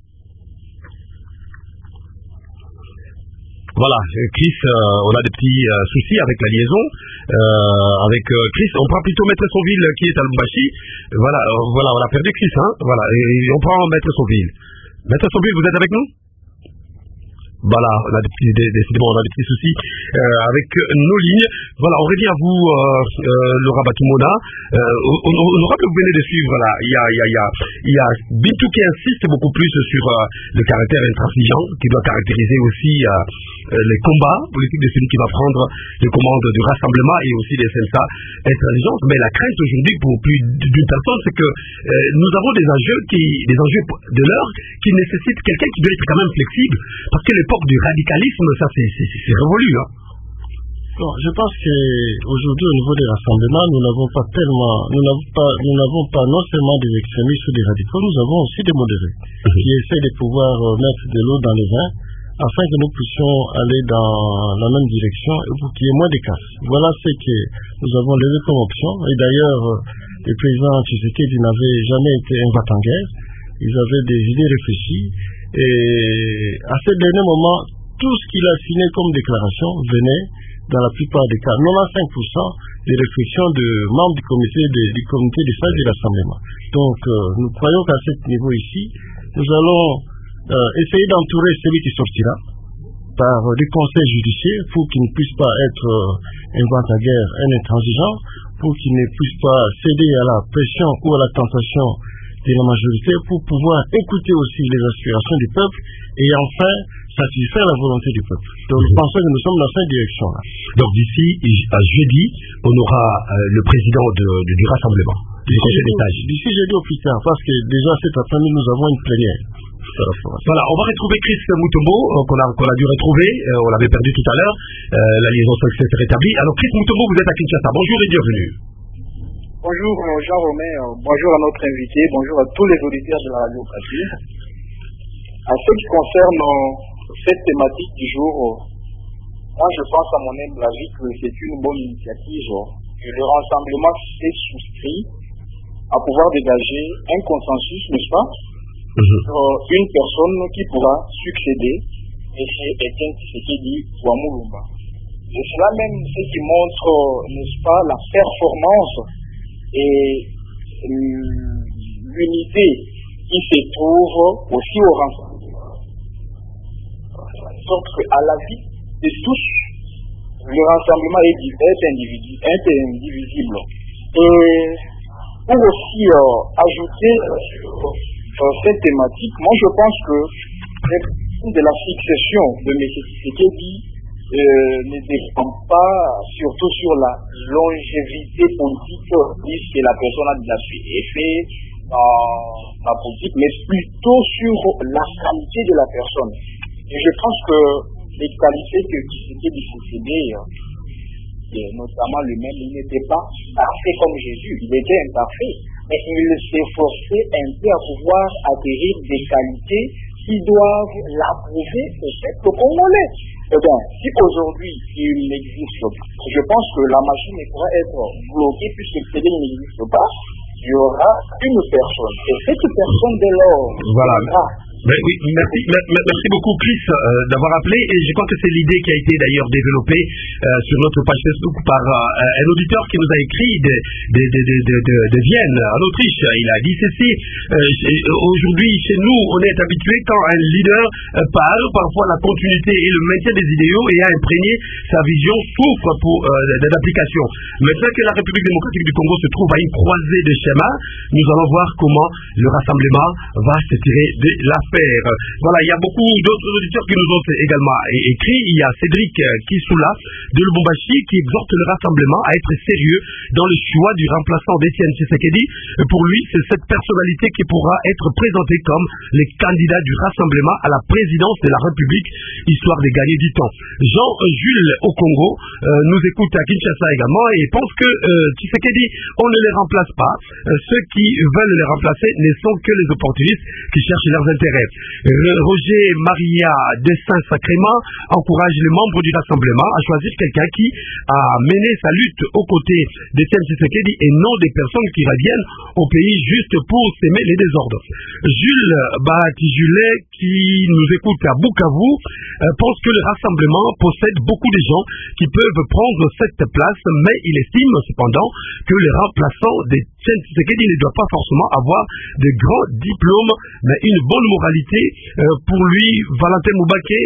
Voilà, Chris, on a des petits soucis avec la liaison avec Chris. On prend plutôt Maître Sauville qui est à Lubumbashi. Voilà, on a perdu Chris, hein. Voilà, et on prend Maître Sauville. Maître Sauville, vous êtes avec nous? Voilà, on a décidément, on a des petits soucis avec nos lignes. Voilà, on revient à vous, Laura Batumona. Honorable, vous venez de suivre là. Il y a Bintou qui insiste beaucoup plus sur le caractère intransigeant qui doit caractériser aussi les combats politiques de celui qui va prendre les commandes du rassemblement et aussi des SNSA intransigeantes. Mais la crainte aujourd'hui pour plus d'une personne, c'est que nous avons des enjeux de l'heure qui nécessitent quelqu'un qui doit être quand même flexible, parce que l'époque du radicalisme, ça c'est révolu, hein. Bon, je pense qu'aujourd'hui, au niveau des rassemblements, nous n'avons pas non seulement des extrémistes ou des radicaux, nous avons aussi des modérés qui essaient de pouvoir mettre de l'eau dans le vin afin que nous puissions aller dans la même direction et pour qu'il y ait moins de casse. Voilà ce que nous avons levé comme option. Et d'ailleurs, le président Tshisekedi n'avait jamais été un va-t-en-guerre. Ils avaient des idées réfléchies. Et à ce dernier moment, tout ce qu'il a signé comme déclaration venait, dans la plupart des cas, 95% des réflexions de membres du comité de sages de l'Assemblée. Donc, nous croyons qu'à ce niveau ici, nous allons essayer d'entourer celui qui sortira par des conseils judiciaires pour qu'il ne puisse pas être un vent-à-guerre, un intransigeant, pour qu'il ne puisse pas céder à la pression ou à la tentation de la majorité, pour pouvoir écouter aussi les aspirations du peuple et enfin satisfaire la volonté du peuple. Donc nous pensons que nous sommes dans cette direction-là. Donc d'ici à jeudi, on aura le président du rassemblement, du conseil des sages. D'ici jeudi au plus tard, parce que déjà cet après-midi nous avons une plénière. Voilà, on va retrouver Chris Mutombo, qu'on a dû retrouver, on l'avait perdu tout à l'heure, la liaison s'est rétablie. Alors Chris Mutombo, vous êtes à Kinshasa, bonjour et bienvenue. Bonjour Jean-Romain, bonjour à notre invité, bonjour à tous les auditeurs de la radio Okapi. En ce qui concerne cette thématique du jour, moi je pense à mon humble avis que c'est une bonne initiative. Le rassemblement s'est souscrit à pouvoir dégager un consensus, n'est-ce pas, sur une personne qui pourra succéder, et c'est Étienne Tshisekedi Ouamulumba. Et cela même ce qui montre, n'est-ce pas, la performance et l'unité qui se trouve aussi au rassemblement. Donc à la vie de tous, le rassemblement est indivisible. Et pour aussi ajouter cette thématique, moi je pense que de la succession de M. Tshisekedi ne dépend pas surtout sur la longévité politique que la personne a déjà fait dans la politique, mais plutôt sur la qualité de la personne. Et je pense que les qualités que Tshisekedi possédait, notamment lui-même, il n'était pas parfait comme Jésus, il était imparfait, mais il s'efforçait un peu à pouvoir acquérir des qualités qui doivent l'approuver au peuple congolais. Eh bien, si aujourd'hui il n'existe pas, je pense que la machine pourra être bloquée puisque le CD n'existe pas, il y aura une personne. Et cette personne dès lors, voilà. Oui, merci beaucoup Chris d'avoir appelé, et je crois que c'est l'idée qui a été d'ailleurs développée sur notre page Facebook par un auditeur qui nous a écrit de Vienne, en Autriche. Il a dit ceci: aujourd'hui chez nous on est habitué quand un leader parle, parfois la continuité et le maintien des idéaux et a imprégné sa vision souffre d'application. Maintenant que la République démocratique du Congo se trouve à une croisée de schémas, nous allons voir comment le rassemblement va se tirer de la faire. Voilà, il y a beaucoup d'autres auditeurs qui nous ont également écrit. Il y a Cédric Kissoula de Lubumbashi qui exhorte le rassemblement à être sérieux dans le choix du remplaçant d'Étienne Tshisekedi. Pour lui, c'est cette personnalité qui pourra être présentée comme les candidats du rassemblement à la présidence de la République, histoire de gagner du temps. Jean-Jules au Congo nous écoute à Kinshasa également et pense que Tshisekedi, on ne les remplace pas. Ceux qui veulent les remplacer ne sont que les opportunistes qui cherchent leurs intérêts. Roger Maria Dessin-Sacrément encourage les membres du rassemblement à choisir quelqu'un qui a mené sa lutte aux côtés d'Étienne Tshisekedi et non des personnes qui reviennent au pays juste pour s'aimer les désordres. Jules Bahati-Julet, qui nous écoute à Bukavu, pense que le rassemblement possède beaucoup de gens qui peuvent prendre cette place, mais il estime cependant que le remplaçant d'Étienne Tshisekedi ne doit pas forcément avoir de grands diplômes, mais une bonne moralité. Pour lui, Valentin Moubake,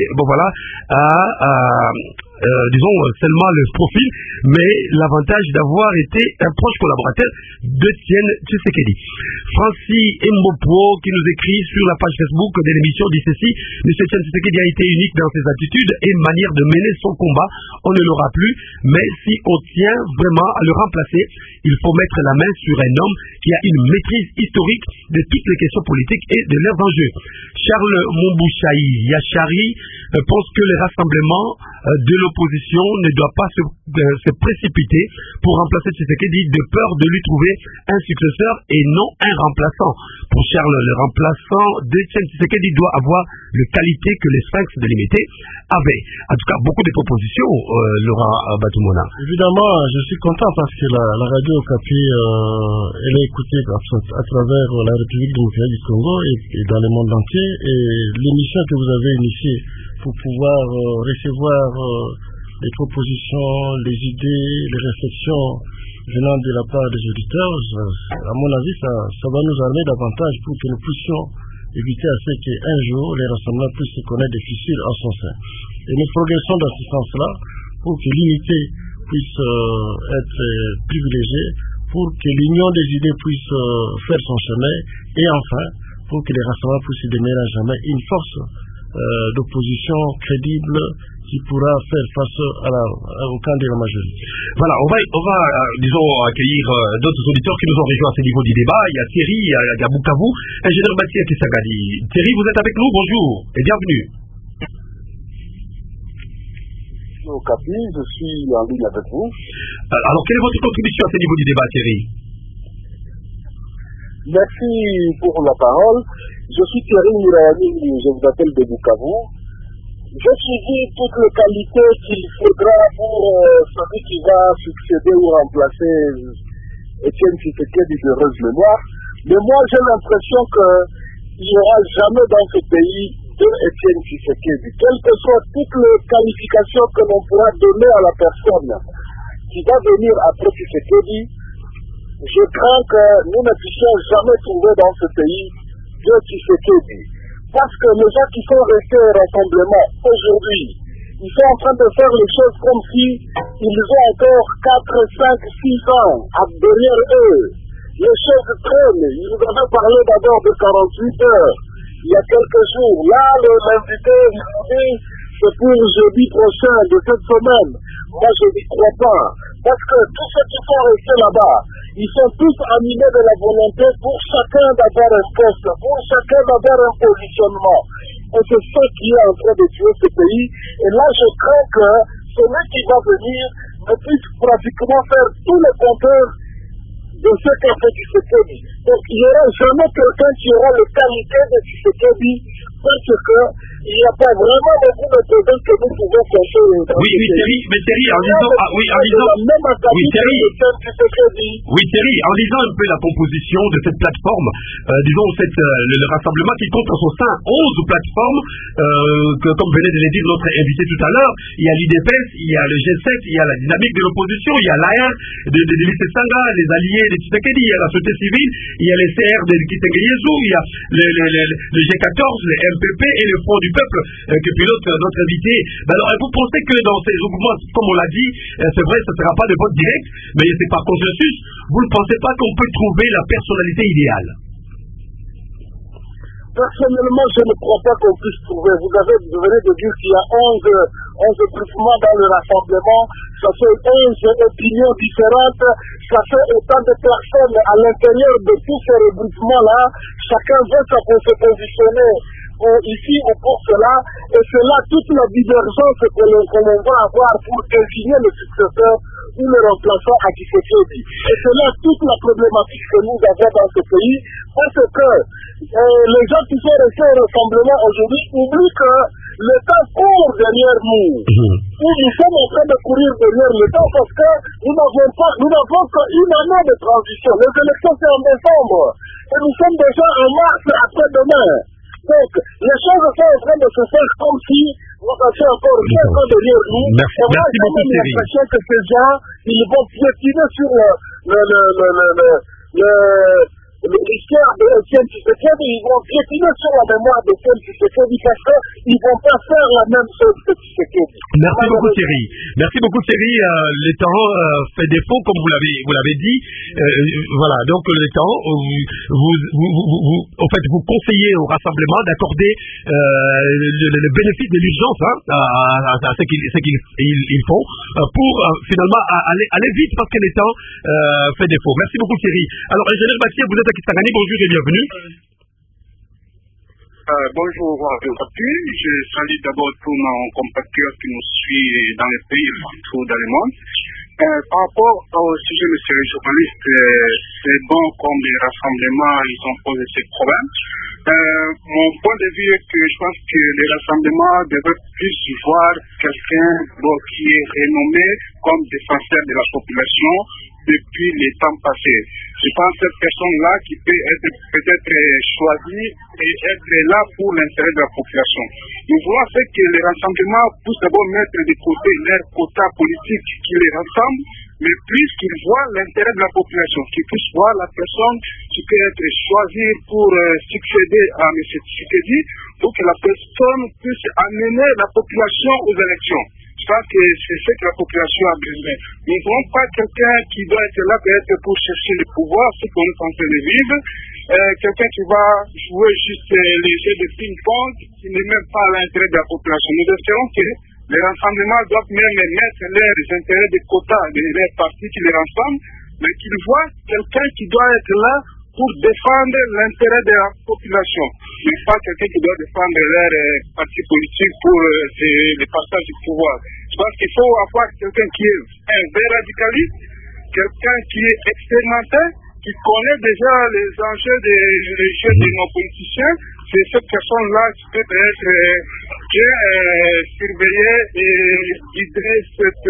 disons seulement le profil, mais l'avantage d'avoir été un proche collaborateur d'Étienne Tshisekedi. Francis Mbopo qui nous écrit sur la page Facebook de l'émission dit ceci: M. Étienne Tshisekedi a été unique dans ses attitudes et manière de mener son combat. On ne l'aura plus, mais si on tient vraiment à le remplacer, il faut mettre la main sur un homme qui a une maîtrise historique de toutes les questions politiques et de leurs enjeux. Charles Mombouchaï Yachari pense que le rassemblement de l'opposition ne doit pas se précipiter pour remplacer Tshisekedi de peur de lui trouver un successeur et non un remplaçant. Pour Charles, le remplaçant d'Étienne Tshisekedi doit avoir les qualités que les Sphinx de Limité avaient. En tout cas, beaucoup de propositions, Laura Batoumona. Évidemment, je suis content parce que la radio Okapi, elle est écoutée à travers la République démocratique du Congo et dans le monde entier. Et l'émission que vous avez initiée pour pouvoir recevoir les propositions, les idées, les réflexions venant de la part des auditeurs, à mon avis, ça va nous amener davantage pour que nous puissions éviter à ce qu'un jour les rassemblements puissent se connaître difficiles en son sein. Et nous progressons dans ce sens-là pour que l'unité puisse être privilégiée, pour que l'union des idées puisse faire son chemin, et enfin, pour que les rassemblements puissent demeurer à jamais une force d'opposition crédible qui pourra faire face au camp de la majorité. Voilà, on va disons, accueillir d'autres auditeurs qui nous ont rejoints à ce niveau du débat. Il y a Thierry, il y a Bukavu, ingénieur Baptiste Kisagadi. Thierry, vous êtes avec nous, bonjour et bienvenue. Au Capi, je suis en ligne avec vous. Alors, quelle est votre contribution à ce niveau du débat, Thierry? Merci pour la parole. Je suis Thierry Mirani, je vous appelle de Bukavu. J'ai suivi toutes les qualités qu'il faudra pour celui qui va succéder ou remplacer Étienne Tshisekedi de heureuse mémoire. Mais moi, j'ai l'impression qu'il n'y aura jamais dans ce pays de Étienne Tshisekedi. Quelles que soient toutes les qualifications que l'on pourra donner à la personne qui va venir après Tshisekedi, je crains que nous ne puissions jamais trouver dans ce pays de Tshisekedi. Parce que les gens qui sont restés au rassemblement aujourd'hui, ils sont en train de faire les choses comme si ils ont encore 4, 5, 6 ans derrière eux. Les choses traînent. Ils nous avaient parlé d'abord de 48 heures il y a quelques jours. Là, l'invité nous dit c'est pour jeudi prochain de cette semaine. Moi, je n'y crois pas. Parce que tous ceux qui sont restés là-bas, ils sont tous animés de la volonté pour chacun d'avoir un poste, pour chacun d'avoir un positionnement. Et c'est ce qui est en train de tuer ce pays. Et là, je crains que celui qui va venir ne puisse pratiquement faire tous les compteurs de ce qu'a fait Tshisekedi. Donc, il n'y aura jamais quelqu'un qui aura les qualités de Tshisekedi parce qu'il n'y a pas vraiment beaucoup de problèmes que nous pouvons cacher. Oui, Thierry, mais Thierry, en disant en lisant un peu la composition de cette plateforme, disons le rassemblement qui compte en son sein 11 plateformes, que comme venait de le dire notre invité tout à l'heure, il y a l'IDPS, il y a le G7, il y a la dynamique de l'opposition, il y a l'AR de Lissé Sanga, les alliés de Tshisekedi, il y a la société civile, il y a les CR de Kitengeliezou, il y a le G14, le MPP et le Front du Peuple que pilote notre invité. Alors, vous pensez que dans ces groupements, comme on l'a dit, c'est vrai, ce ne sera pas de vote direct, mais c'est par consensus, vous ne pensez pas qu'on peut trouver la personnalité idéale? Personnellement, je ne crois pas qu'on puisse trouver. Vous venez de dire qu'il y a 11 groupements dans le rassemblement. Ça fait 11 opinions différentes. Ça fait autant de personnes à l'intérieur de tous ces regroupements-là. Chacun veut se positionner ici ou pour cela. Et c'est là toute la divergence que l'on va avoir pour désigner le successeur ou le remplaçant à Tshisekedi. Et c'est là toute la problématique que nous avons dans ce pays. Parce que les gens qui sont restés au rassemblement aujourd'hui oublient que le temps court derrière nous. Nous sommes en train de courir derrière le temps parce que nous n'avons qu'une année de transition. Les élections c'est en décembre. Et nous sommes déjà en mars après-demain. Donc, les choses sont en train de se faire comme si nous avions encore 5 ans derrière nous. Merci beaucoup, Thierry. J'ai l'impression que ces gens, ils vont piétiner sur l'histoire de Etienne Tshisekedi, ils vont piétiner sur la mémoire de Etienne Tshisekedi parce qu'ils ne vont pas faire la même chose que Tshisekedi. Merci beaucoup, Thierry. Merci beaucoup, Thierry. Le temps fait défaut, comme vous l'avez dit. Voilà, donc le temps, vous conseillez au rassemblement d'accorder le bénéfice de l'urgence à ce qu'ils font pour finalement aller vite parce que le temps fait défaut. Merci beaucoup, Thierry. Alors, ingénieur Bastien, vous êtes à Kisangani, bonjour et bienvenue. Bonjour Radio Okapi, je salue d'abord tous nos compatriotes qui nous suivent dans les pays et partout dans le monde. Par rapport au sujet, monsieur le journaliste, c'est bon comme les rassemblements, ils ont posé ces problèmes. Mon point de vue est que je pense que les rassemblements devraient plus voir quelqu'un qui est renommé comme défenseur de la population depuis les temps passés. Je pense que cette personne-là qui peut être peut-être choisie et être là pour l'intérêt de la population. Nous voulons faire que les rassemblements puissent d'abord mettre de côté leur quota politique qui les rassemble, mais puisqu'ils voient l'intérêt de la population, qu'ils puissent voir la personne qui peut être choisie pour succéder à M. Tshisekedi, pour que la personne puisse amener la population aux élections. Je pense que c'est ce que la population a besoin. Nous ne voulons pas quelqu'un qui doit être là peut-être pour chercher le pouvoir, ce qu'on est en train de vivre. Quelqu'un qui va jouer juste les jeux de ping-pong, qui n'est même pas à l'intérêt de la population. Nous espérons que les rassemblements doivent même mettre leurs intérêts de quota de leurs partis qui les rassemblent, mais qu'ils voient quelqu'un qui doit être là pour défendre l'intérêt de la population, mais pas quelqu'un qui doit défendre leur parti politique pour le passage du pouvoir. Je pense qu'il faut avoir quelqu'un qui est un vrai radicaliste, quelqu'un qui est expérimenté, qui connaît déjà les enjeux de nos politiciens. C'est cette personne-là qui peut être bien surveillée et guider cette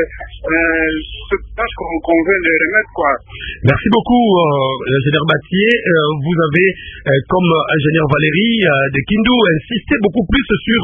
tâche qu'on veut les remettre, quoi. Merci beaucoup, ingénieur Batier. Vous avez, comme ingénieur Valérie de Kindu, insisté beaucoup plus sur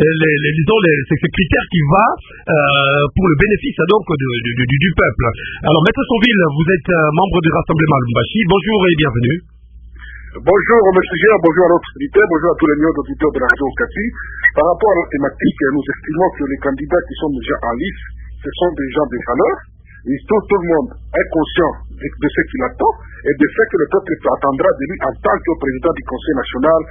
ces critères qui vont pour le bénéfice donc du peuple. Alors, Maître Sauville, vous êtes membre du Rassemblement Lumbashi. Bonjour et bienvenue. Bonjour M. Gérard, bonjour à notre auditeurs, bonjour à tous les millions d'auditeurs de la radio Okapi. Par rapport à la thématique, nous estimons que les candidats qui sont déjà en liste, ce sont des gens de valeur. Et tout le monde est conscient de ce qu'il attend et de ce que le peuple attendra de lui en tant que président du Conseil national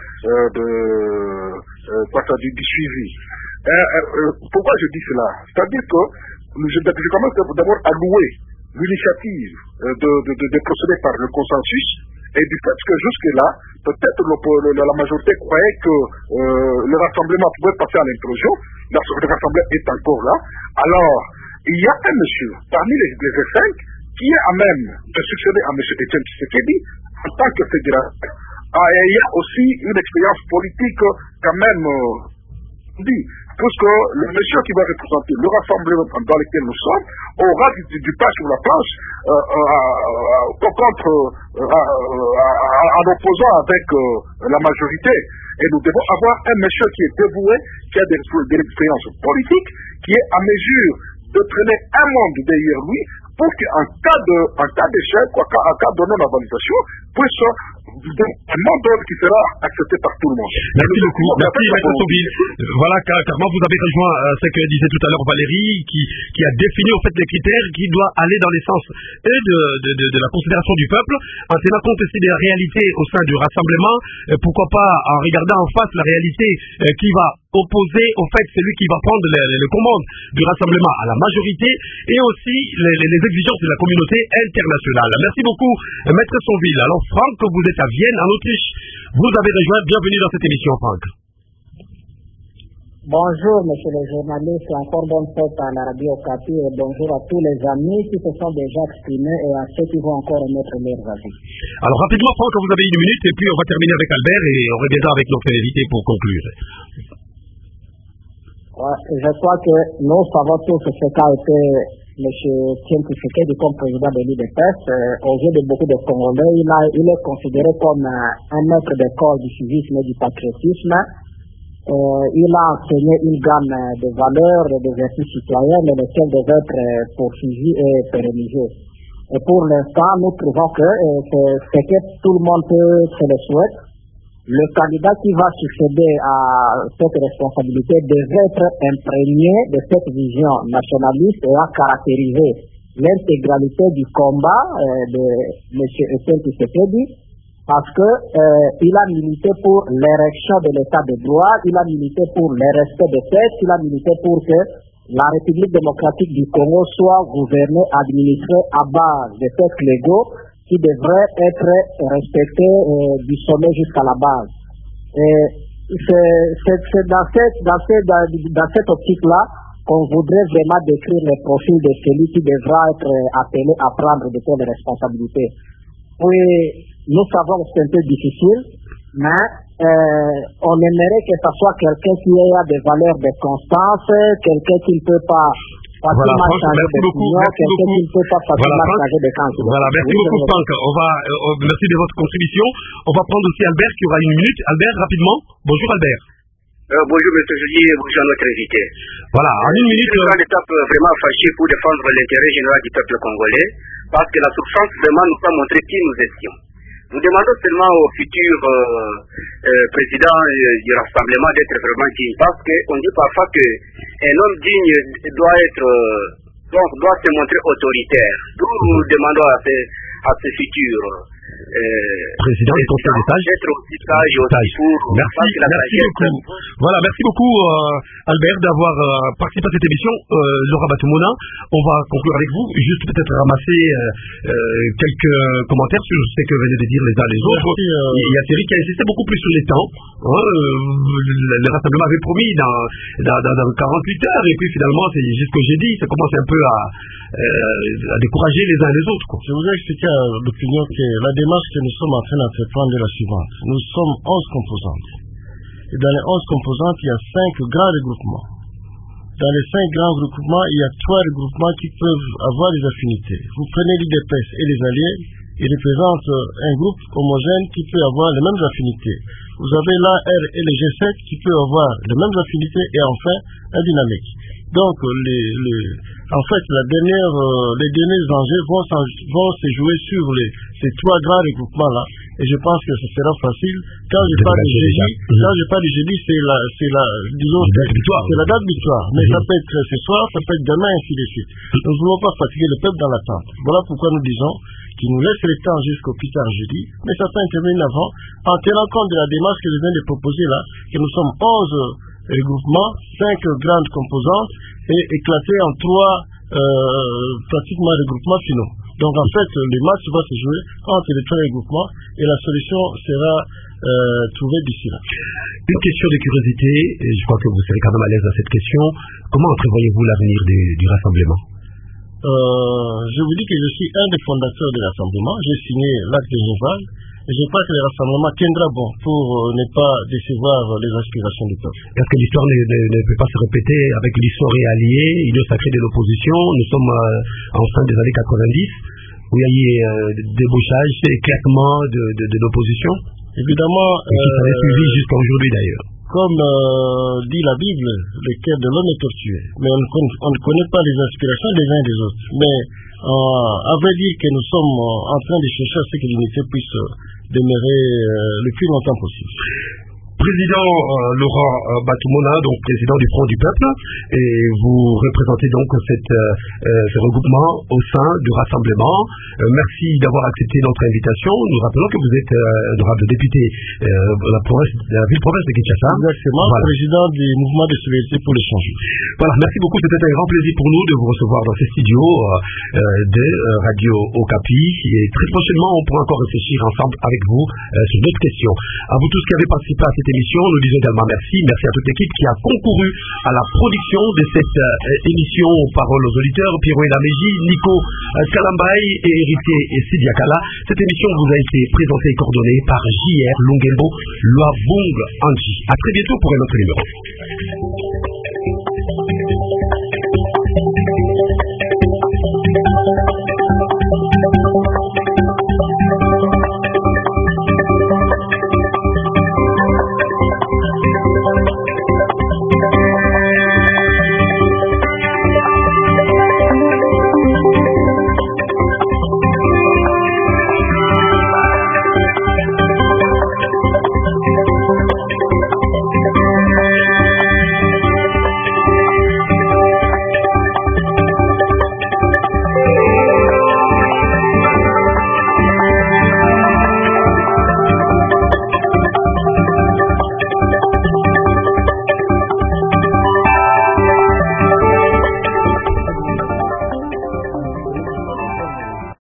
du suivi. Pourquoi je dis cela? C'est-à-dire que je commence d'abord à louer l'initiative de procéder par le consensus. Et du fait que jusque-là, peut-être la majorité croyait que le rassemblement pouvait passer à l'implosion, le rassemblement est encore là. Alors, il y a un monsieur parmi les F5 qui est à même de succéder à M. Etienne Tshisekedi en tant que fédérateur. Il y a aussi une expérience politique quand même dit, puisque le monsieur qui va représenter le rassemblement dans lequel nous sommes aura du pas sur la planche en opposant avec la majorité. Et nous devons avoir un monsieur qui est dévoué, qui a de l'expérience politique, qui est à mesure de traîner un monde derrière lui pour qu'en cas d'échec, en cas de non-avalisation, puisse un mot d'ordre qui sera accepté par tout le monde. Merci beaucoup. Merci, Maître Sobile. Voilà, carrément, vous avez rejoint ce que disait tout à l'heure Valérie, qui a défini en fait les critères qui doivent aller dans les sens de la considération du peuple, en tenant compte aussi des réalités au sein du rassemblement, pourquoi pas en regardant en face la réalité qui va opposer au fait celui qui va prendre le commande du rassemblement à la majorité et aussi les exigences de la communauté internationale. Merci beaucoup, Maître Sonville. Alors, Franck, vous êtes à Vienne, en Autriche. Vous avez rejoint. Bienvenue dans cette émission, Franck. Bonjour, monsieur le journaliste, encore bonne fête à la radio Okapi et bonjour à tous les amis qui se sont déjà exprimés et à ceux qui vont encore émettre leurs avis. Alors, rapidement, Franck, vous avez une minute et puis on va terminer avec Albert et on reviendra avec notre invité pour conclure. Ouais, je crois que nous savons tous ce qu'a été M. Etienne Tshisekedi comme président de l'UDPS. Aux yeux de beaucoup de Congolais, il est considéré comme un maître d'école du civisme et du patriotisme. Il a enseigné une gamme de valeurs et de vertus citoyennes lesquelles doivent être poursuivies et pérennisées. Et pour l'instant, nous trouvons que c'est que tout le monde se le souhaite. Le candidat qui va succéder à cette responsabilité devrait être imprégné de cette vision nationaliste et à caractériser l'intégralité du combat de M. Etienne Tshisekedi parce que il a milité pour l'érection de l'état de droit, il a milité pour le respect des textes, il a milité pour que la République démocratique du Congo soit gouvernée, administrée à base de textes légaux qui devrait être respecté du sommet jusqu'à la base. C'est dans cette optique-là qu'on voudrait vraiment décrire le profil de celui qui devra être appelé à prendre de telles responsabilités. Oui, nous savons que c'est un peu difficile, mais on aimerait que ce soit quelqu'un qui ait des valeurs de constance, quelqu'un qui ne peut pas voilà, Franck, merci beaucoup. Merci beaucoup. Voilà, merci beaucoup, Franck. Merci de votre contribution. On va prendre aussi Albert qui aura une minute. Albert, rapidement. Bonjour, Albert. Bonjour, M. Julie, bonjour à notre invité. Voilà, en une minute. C'est une étape vraiment fâchée pour défendre l'intérêt général du peuple congolais, parce que la souffrance vraiment nous a montré qui nous étions. Nous demandons seulement au futur président du rassemblement d'être vraiment digne, parce qu'on dit parfois qu'un homme digne doit se montrer autoritaire. D'où nous demandons à ce futur président du Conseil d'État d'être aussi sage pour merci beaucoup. Voilà, merci beaucoup Albert d'avoir participé à cette émission. Laura Batoumona, on va conclure avec vous, juste peut-être ramasser quelques commentaires sur ce que venaient de dire les uns les autres. Il y a Thierry qui a insisté beaucoup plus sur les temps. Le rassemblement avait promis dans 48 heures et puis finalement c'est jusqu'au jeudi, ça commence un peu à décourager les uns les autres, quoi. Je vous ai expliqué à l'opinion que la démarche que nous sommes en train d'entreprendre est la suivante. Nous sommes 11 composantes. Et dans les 11 composantes, il y a 5 grands regroupements. Dans les 5 grands regroupements, il y a 3 regroupements qui peuvent avoir des affinités. Vous prenez l'UDPS et les alliés, ils représentent un groupe homogène qui peut avoir les mêmes affinités. Vous avez l'AR et les G7 qui peuvent avoir les mêmes affinités et enfin un dynamique. Donc, en fait, les derniers enjeux vont se jouer sur ces 3 grands regroupements-là. Et je pense que ce sera facile. Quand je parle du jeudi, c'est la date butoir. Mais ça peut être ce soir, ça peut être demain, ainsi de suite. Nous ne voulons pas fatiguer le peuple dans l'attente. Voilà pourquoi nous disons qu'il nous laisse le temps jusqu'au plus tard jeudi, mais ça peut intervenir avant, en tenant compte de la démarche que je viens de proposer là, que nous sommes 11 regroupements, 5 grandes composantes et éclatés en 3 pratiquement regroupements finaux. Donc en fait, le match va se jouer entre les 3 regroupements et la solution sera trouvée d'ici là. Une question de curiosité, et je crois que vous serez quand même à l'aise à cette question. Comment entrevoyez-vous l'avenir du rassemblement? Je vous dis que je suis un des fondateurs de rassemblement. J'ai signé l'acte de Genval. Et je crois que le rassemblement tiendra bon pour ne pas décevoir les aspirations du peuple. Est-ce que l'histoire ne peut pas se répéter avec l'histoire alliée, union sacrée de l'opposition? Nous sommes en fin des années 90, où il y a eu débauchage, éclatement de l'opposition. Évidemment. Et qui s'en est suivi jusqu'à aujourd'hui d'ailleurs. comme dit la Bible, le cœur de l'homme est tortueux. Mais on ne connaît pas les aspirations des uns et des autres. Mais à vrai dire que nous sommes en train de chercher à ce que l'unité puisse demeurer le plus longtemps possible. Président Laurent Batumona, donc président du Front du Peuple, et vous représentez donc ce regroupement au sein du rassemblement. Merci d'avoir accepté notre invitation. Nous rappelons que vous êtes honorable député de la ville-province de Kinshasa. Exactement, voilà. Président du mouvement de solidarité pour le changement. Voilà, merci beaucoup. C'était un grand plaisir pour nous de vous recevoir dans ces studios de Radio Okapi. Et très prochainement, on pourra encore réfléchir ensemble avec vous sur d'autres questions. À vous tous qui avez participé à cette émission, nous disons également merci à toute l'équipe qui a concouru à la production de cette émission Parole aux auditeurs, Pierrot et Laméji, Nico Kalambay et Héritier et Sidiakala. Cette émission vous a été présentée et coordonnée par J.R. Longembo Loabong Anji. À très bientôt pour un autre numéro.